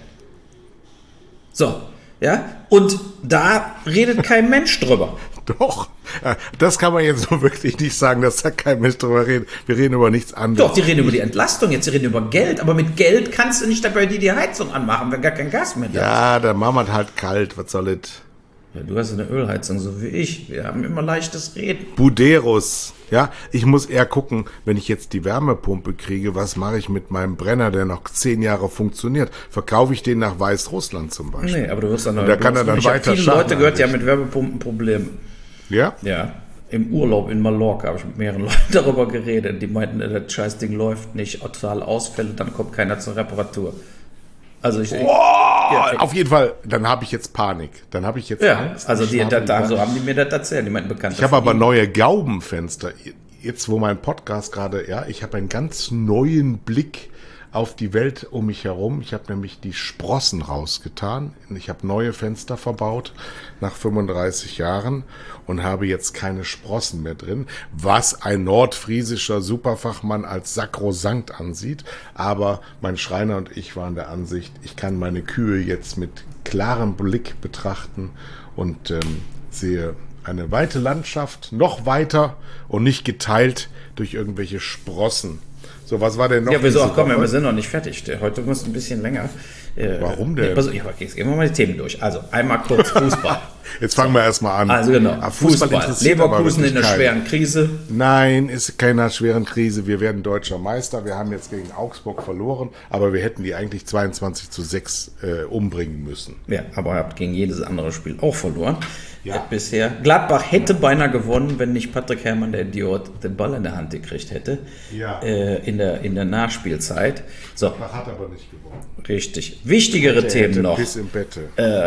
So, ja, und da redet kein Mensch drüber. Doch, das kann man jetzt so wirklich nicht sagen, dass da kein Mensch drüber redet. Wir reden über nichts anderes. Doch, die reden über die Entlastung, jetzt die reden über Geld, aber mit Geld kannst du nicht dabei die, die Heizung anmachen, wenn gar kein Gas mehr da ist. Ja, dann machen wir es halt kalt, was soll es? Ja, du hast eine Ölheizung, so wie ich. Wir haben immer leichtes Reden. Buderus, ja, ich muss eher gucken, wenn ich jetzt die Wärmepumpe kriege, was mache ich mit meinem Brenner, der noch zehn Jahre funktioniert? Verkaufe ich den nach Weißrussland zum Beispiel? Nee, aber du wirst dann... Und da kann er dann ich weiter viele Schaden Leute gehört, die haben anrichten. mit Wärmepumpen Probleme. Ja? Ja, im Urlaub in Mallorca habe ich mit mehreren Leuten darüber geredet. Die meinten, das Scheißding läuft nicht, total Ausfälle, dann kommt keiner zur Reparatur. Also ich... Oh, ja, auf jeden Fall, dann habe ich jetzt Panik. Dann habe ich jetzt ja, Angst. also Ich die, habe- da, da, so haben die mir das erzählt, die meinten Bekannte. Ich habe von aber ihnen. neue Gaubenfenster. Jetzt, wo mein Podcast gerade, ja, ich habe einen ganz neuen Blick auf die Welt um mich herum. Ich habe nämlich die Sprossen rausgetan. Ich habe neue Fenster verbaut nach fünfunddreißig Jahren und habe jetzt keine Sprossen mehr drin, was ein nordfriesischer Superfachmann als sakrosankt ansieht. Aber mein Schreiner und ich waren der Ansicht, ich kann meine Kühe jetzt mit klarem Blick betrachten und ähm, sehe eine weite Landschaft, noch weiter und nicht geteilt durch irgendwelche Sprossen. So, was war denn noch? Ja, wieso? diese Ach komm, Woche? wir sind noch nicht fertig. Heute muss ein bisschen länger. Äh, Warum denn? Nee, pass auf, ich, jetzt gehen wir mal die Themen durch. Also, einmal kurz Fußball. Jetzt fangen wir erstmal an. Also genau, Ah, Fußball. interessiert aber Leverkusen wirklich in einer keinen. schweren Krise. Nein, ist keiner schweren Krise. Wir werden deutscher Meister. Wir haben jetzt gegen Augsburg verloren, aber wir hätten die eigentlich zweiundzwanzig zu sechs äh, umbringen müssen. Ja, aber ihr habt gegen jedes andere Spiel auch verloren. Ja. Äh, bisher. Gladbach hätte beinahe gewonnen, wenn nicht Patrick Herrmann, der Idiot, den Ball in der Hand gekriegt hätte. Ja. Äh, in, der, in der Nachspielzeit. So, Das hat aber nicht gewonnen. richtig. Wichtigere Der Themen hätte noch. Piss im Bette.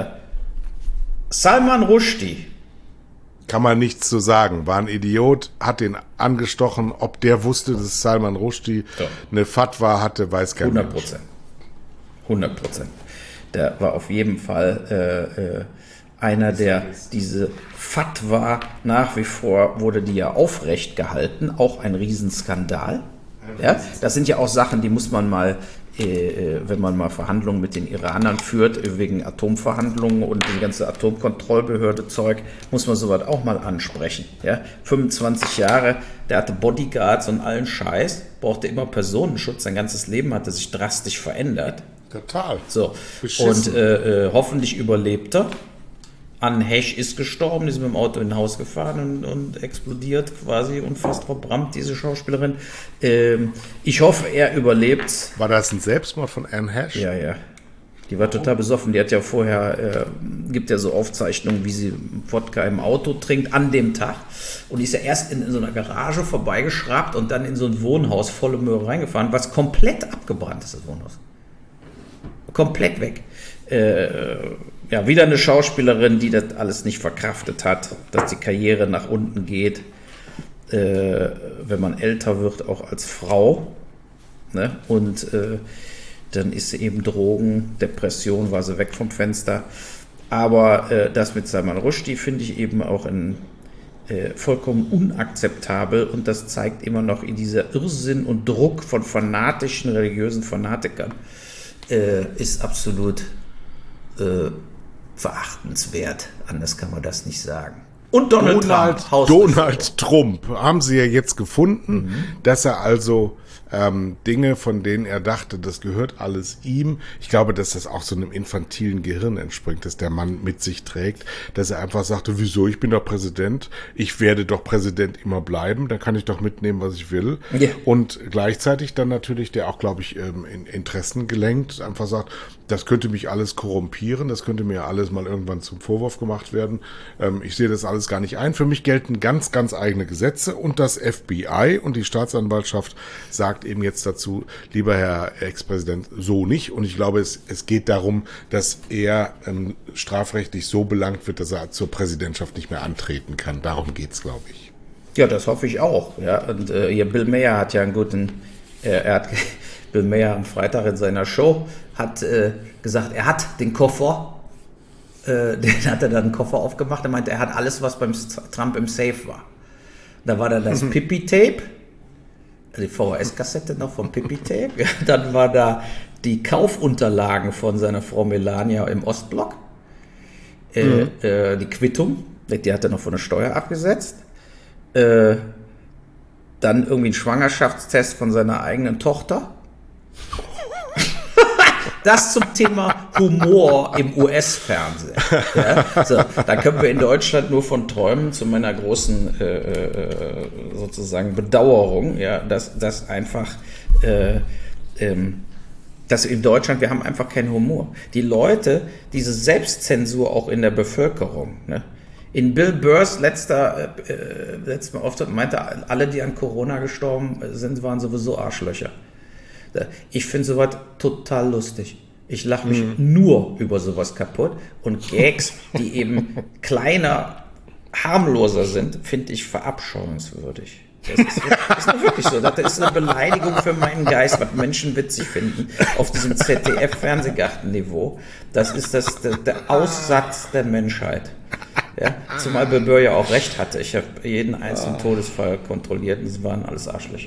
Salman Rushdie. Kann man nichts zu sagen. War ein Idiot, hat den angestochen. Ob der wusste, dass Salman Rushdie Ja. eine Fatwa hatte, weiß kein hundert Mensch. Prozent. hundert Prozent. Der war auf jeden Fall äh, äh, einer, der diese Fatwa nach wie vor, wurde die ja aufrecht gehalten, auch ein Riesenskandal. Ja, das sind ja auch Sachen, die muss man mal, äh, wenn man mal Verhandlungen mit den Iranern führt, wegen Atomverhandlungen und die ganze Atomkontrollbehörde-Zeug, muss man sowas auch mal ansprechen. Ja, fünfundzwanzig Jahre, der hatte Bodyguards und allen Scheiß, brauchte immer Personenschutz, sein ganzes Leben hatte sich drastisch verändert. Total. So, Beschissen. und äh, äh, hoffentlich überlebt er. Anne Hesch ist gestorben, die ist mit dem Auto in ein Haus gefahren und, und explodiert quasi und fast verbrannt, diese Schauspielerin. Ähm, ich hoffe, er überlebt. War das ein Selbstmord von Anne Hesh? Ja, ja. Die war total besoffen. Die hat ja vorher, äh, gibt ja so Aufzeichnungen, wie sie Wodka im Auto trinkt an dem Tag. Und die ist ja erst in, in so einer Garage vorbeigeschrabt und dann in so ein Wohnhaus volle Möhre reingefahren, was komplett abgebrannt ist, das Wohnhaus. Komplett weg. Äh, ja, wieder eine Schauspielerin, die das alles nicht verkraftet hat, dass die Karriere nach unten geht, äh, wenn man älter wird, auch als Frau. Ne? Und äh, dann ist sie eben Drogen, Depression, war sie weg vom Fenster. Aber äh, das mit Salman Rushdie finde ich eben auch ein, äh, vollkommen unakzeptabel. Und das zeigt immer noch in dieser Irrsinn und Druck von fanatischen, religiösen Fanatikern, äh, ist absolut äh, verachtenswert. Anders kann man das nicht sagen. Und Donald, Donald Trump. Donald Trump haben sie ja jetzt gefunden, mhm. dass er also ähm, Dinge, von denen er dachte, das gehört alles ihm. Ich glaube, dass das auch so einem infantilen Gehirn entspringt, dass der Mann mit sich trägt, dass er einfach sagte, wieso, ich bin doch Präsident, ich werde doch Präsident immer bleiben, dann kann ich doch mitnehmen, was ich will. Yeah. Und gleichzeitig dann natürlich, der auch, glaube ich, ähm, in Interessen gelenkt, einfach sagt, das könnte mich alles korrumpieren, das könnte mir alles mal irgendwann zum Vorwurf gemacht werden. Ähm, ich sehe das alles gar nicht ein. Für mich gelten ganz, ganz eigene Gesetze und das F B I und die Staatsanwaltschaft sagt eben jetzt dazu, lieber Herr Ex-Präsident, so nicht. Und ich glaube, es, es geht darum, dass er ähm, strafrechtlich so belangt wird, dass er zur Präsidentschaft nicht mehr antreten kann. Darum geht's, glaube ich. Ja, das hoffe ich auch. Ja, und äh, hier Bill Maher hat ja einen guten, äh, er hat Bill Maher am Freitag in seiner Show hat äh, gesagt, er hat den Koffer, äh, den hat er dann einen Koffer aufgemacht. Er meinte, er hat alles, was beim Trump im Safe war. Da war dann das mhm. Pippi-Tape, die V H S-Kassette noch vom Pippi-Tape. Dann war da die Kaufunterlagen von seiner Frau Melania im Ostblock. Äh, mhm. äh, die Quittung, die hat er noch von der Steuer abgesetzt. Äh, dann irgendwie ein Schwangerschaftstest von seiner eigenen Tochter. Das zum Thema Humor im U S-Fernsehen. Ja, so, da können wir in Deutschland nur von träumen, zu meiner großen äh, sozusagen Bedauerung, ja, dass, dass einfach, äh, ähm, dass in Deutschland, wir haben einfach keinen Humor. Die Leute, diese Selbstzensur auch in der Bevölkerung, ne? In Bill Burrs letzter, äh, letztes Mal Auftritt meinte, alle, die an Corona gestorben sind, waren sowieso Arschlöcher. Ich finde sowas total lustig. Ich lache mich mhm. nur über sowas kaputt. Und Gags, die eben kleiner, harmloser sind, finde ich verabscheuungswürdig. Das ist, das ist wirklich so. Das ist eine Beleidigung für meinen Geist, was Menschen witzig finden, auf diesem Z D F-Fernsehgarten-Niveau. Das ist das, der, der Aussatz der Menschheit. Ja, zumal Bill Burr ja auch recht hatte. Ich habe jeden einzelnen oh. Todesfall kontrolliert und es waren alles Arschlöcher.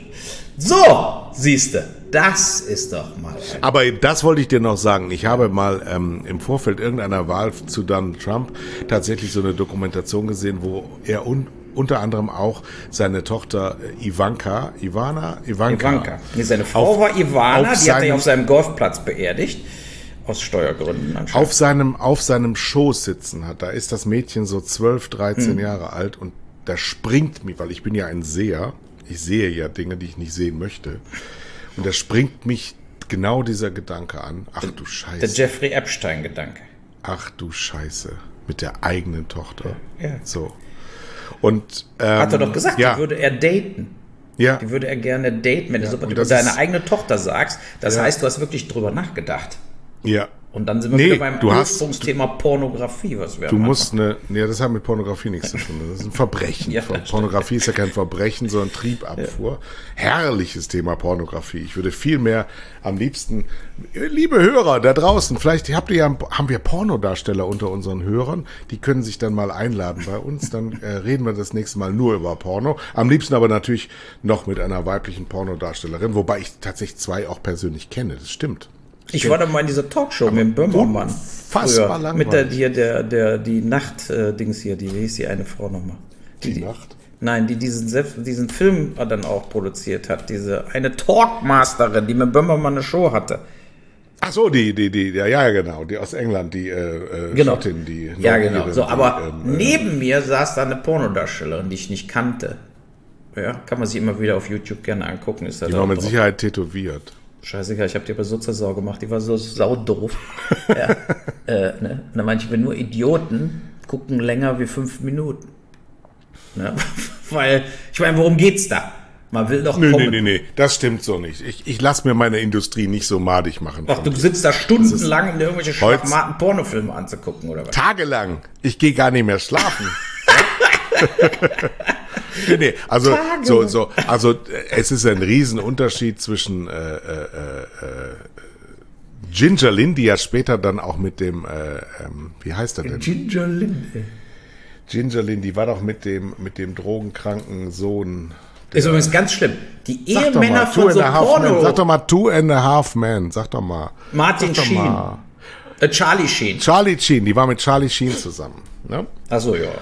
So, siehste, das ist doch mal... Aber das wollte ich dir noch sagen. Ich habe mal ähm, im Vorfeld irgendeiner Wahl zu Donald Trump tatsächlich so eine Dokumentation gesehen, wo er un unter anderem auch seine Tochter Ivanka, Ivana, Ivanka. Ivanka. Nee, seine Frau auf, war Ivana, die hat er auf seinem Golfplatz beerdigt. Aus Steuergründen anscheinend. Auf seinem, auf seinem Schoß sitzen hat. Da ist das Mädchen so zwölf, dreizehn mhm. Jahre alt und da springt mich, weil ich bin ja ein Seher, ich sehe ja Dinge, die ich nicht sehen möchte. Und da springt mich genau dieser Gedanke an. Ach du Scheiße. Der Jeffrey Epstein-Gedanke. Ach du Scheiße. Mit der eigenen Tochter. Ja. ja. So. Und, ähm, hat er doch gesagt, ja. die würde er daten. Ja. Die würde er gerne daten, wenn ja. du so über deine eigene Tochter sagst. Das ja. heißt, du hast wirklich drüber nachgedacht. Ja. Und dann sind wir nee, wieder beim Ursprungsthema Pornografie, was wir Du machen. musst eine, nee, das hat mit Pornografie nichts zu tun. Das ist ein Verbrechen. ja, Pornografie ist ja kein Verbrechen, sondern Triebabfuhr. Ja. Herrliches Thema Pornografie. Ich würde viel mehr am liebsten, liebe Hörer da draußen, vielleicht habt ihr ja, haben wir Pornodarsteller unter unseren Hörern, die können sich dann mal einladen bei uns, dann äh, reden wir das nächste Mal nur über Porno. Am liebsten aber natürlich noch mit einer weiblichen Pornodarstellerin, wobei ich tatsächlich zwei auch persönlich kenne, das stimmt. Ich war da mal in dieser Talkshow mit dem Böhmermann. Fassbar langweilig. Mit der, die, der, der, die Nacht-Dings äh, hier, die, wie hieß die eine Frau nochmal? Die, die Nacht? Nein, die diesen, diesen Film dann auch produziert hat. Diese, eine Talkmasterin, die mit Böhmermann eine Show hatte. Ach so, die, die, die, ja, ja, genau, die aus England, die, äh, genau. Schottin, die. Ja, genau. So, aber die, ähm, neben mir saß da eine Pornodarstellerin, die ich nicht kannte. Ja, kann man sich immer wieder auf YouTube gerne angucken. Ist da die war mit Sicherheit tätowiert. Scheißegal, ich habe dir Besitzersau gemacht, die war so saudoof. Ja, äh, ne? Und dann meinte ich, wenn nur Idioten gucken länger wie fünf Minuten. Ne? Weil, ich meine, worum geht's da? Man will doch Nee, kommen. nee, nee, nee, das stimmt so nicht. Ich, ich lasse mir meine Industrie nicht so madig machen. Ach, du sitzt da stundenlang in irgendwelche schlafmaten Pornofilme anzugucken, oder was? Tagelang. Ich gehe gar nicht mehr schlafen. nee, nee, also, Tage. so, so, also, es ist ein Riesenunterschied zwischen, äh, äh, äh, Ginger Lynn, die ja später dann auch mit dem, äh, ähm, wie heißt er denn? Ginger Lynn. Ginger Lynn, die war doch mit dem, mit dem drogenkranken Sohn. Ist übrigens ganz schlimm. Die Sag doch mal, Ehemänner Two von and so a Half Men. Porno. Sag doch mal Two and a Half Men. Sag doch mal. Martin Sag doch Sheen. mal. Äh, Charlie Sheen. Charlie Sheen, die war mit Charlie Sheen zusammen. Ne? Achso, ja.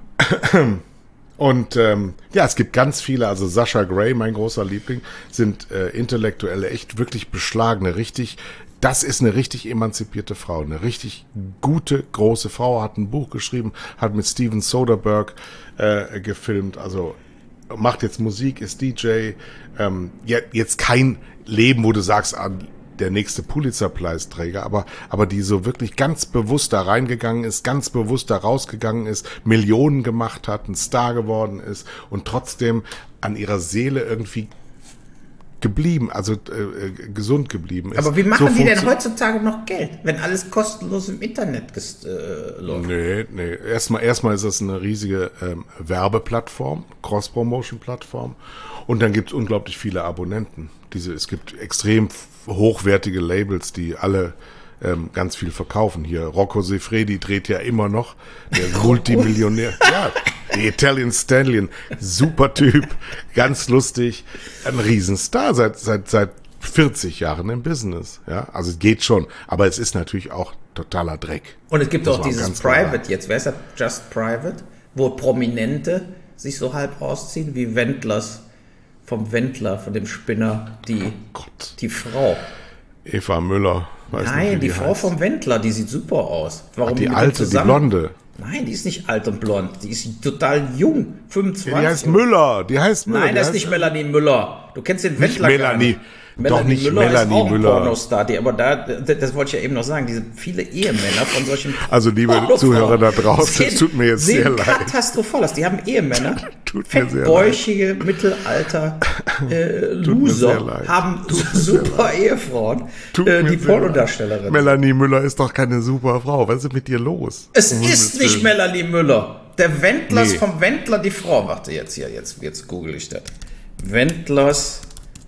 Und ähm, ja, es gibt ganz viele, also Sasha Grey, mein großer Liebling, sind äh, Intellektuelle, echt wirklich beschlagene, richtig, das ist eine richtig emanzipierte Frau, eine richtig gute, große Frau, hat ein Buch geschrieben, hat mit Steven Soderbergh äh, gefilmt, also macht jetzt Musik, ist D J, ähm, ja, jetzt kein Leben, wo du sagst, ah, der nächste Pulitzer-Preisträger, aber, aber die so wirklich ganz bewusst da reingegangen ist, ganz bewusst da rausgegangen ist, Millionen gemacht hat, ein Star geworden ist und trotzdem an ihrer Seele irgendwie geblieben, also äh, gesund geblieben ist. Aber wie machen so die denn funktio- heutzutage noch Geld, wenn alles kostenlos im Internet gest- äh, läuft? Nee, nee. Erstmal, erstmal ist das eine riesige ähm, Werbeplattform, Cross-Promotion-Plattform. Und dann gibt es unglaublich viele Abonnenten. Diese, es gibt extrem hochwertige Labels, die alle ähm, ganz viel verkaufen. Hier, Rocco Siffredi dreht ja immer noch. Der ist Multimillionär. Ja, die Italian Stallion. Super Typ, ganz lustig. Ein Riesenstar seit, seit, seit vierzig Jahren im Business. Ja, also es geht schon. Aber es ist natürlich auch totaler Dreck. Und es gibt Muss auch man dieses ganz klar Private sagen. jetzt, wer ist das? Just Private, wo Prominente sich so halb ausziehen wie Wendlers, vom Wendler, von dem Spinner, die, Gott. die Frau. Eva Müller. Weiß nicht, wie Nein, die Frau heißt. vom Wendler, die sieht super aus. Warum Die mit dem alte, die zusammen- Blonde. Nein, die ist nicht alt und blond, die ist total jung, fünfundzwanzig. Ja, die heißt Müller. Die heißt Müller. Nein, die das ist heißt, nicht Melanie Müller. Du kennst den Wendler gar Melanie. nicht. Doch nicht Müller Melanie ist auch ein Müller. Pornostar, die, aber da, das, das wollte ich ja eben noch sagen, diese viele Ehemänner von solchen Also, liebe Pornofrauen Zuhörer da draußen, sehen- es tut mir jetzt sehen sehr leid. katastrophal aus. Die haben Ehemänner, Tut mir sehr fettbäuchige Mittelalter äh, Tut mir sehr Loser, leid. haben Tut mir super Ehefrauen, Tut äh, mir die sehr Pornodarstellerin. leid. Melanie Müller ist doch keine super Frau. Was ist mit dir los? Es Um ist Himmels nicht Willen. Melanie Müller. Der Wendlers Nee. vom Wendler, die Frau. Warte, jetzt hier, jetzt, jetzt google ich das. Wendlers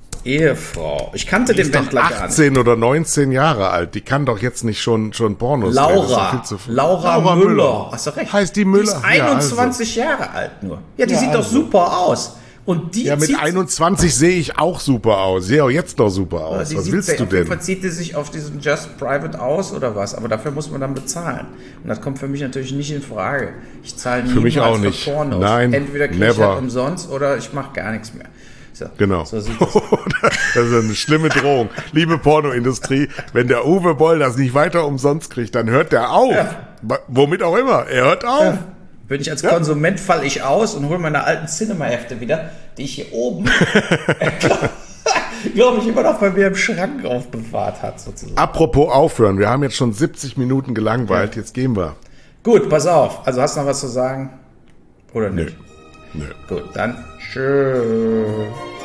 Ehefrau. Ich kannte Die den ist doch Wendler gar nicht. achtzehn oder neunzehn Jahre alt. Die kann doch jetzt nicht schon, schon Pornos drehen. Das ist doch Laura. viel zu früh. Laura, Müller. Hast du recht. Heißt die Müller? Die ist einundzwanzig Jahre alt nur. Ja, die Ja, sieht doch also. super aus. Und die Ja, mit zieht, einundzwanzig sehe ich auch super aus. Sehe auch jetzt noch super aus. die Was sieht, willst du auf jeden denn? Fall zieht die sich auf diesem Just Private aus oder was. Aber dafür muss man dann bezahlen. Und das kommt für mich natürlich nicht in Frage. Ich zahle niemals mich auch für nicht. Pornos. Nein, Entweder kriege ich never. das umsonst oder ich mache gar nichts mehr. So, Genau. So sieht das. Das ist eine schlimme Drohung. Liebe Pornoindustrie, wenn der Uwe Boll das nicht weiter umsonst kriegt, dann hört der auf. Wa- Womit auch immer. Er hört auf. Bin ich als Konsument, falle ich aus und hole meine alten Cinema-Hefte wieder, die ich hier oben, glaube ich, immer noch bei mir im Schrank aufbewahrt hat, sozusagen. Apropos aufhören. Wir haben jetzt schon siebzig Minuten gelangweilt. Jetzt gehen wir. Gut, pass auf. Also hast du noch was zu sagen? Oder nicht? Nö. Gut, dann tschüss.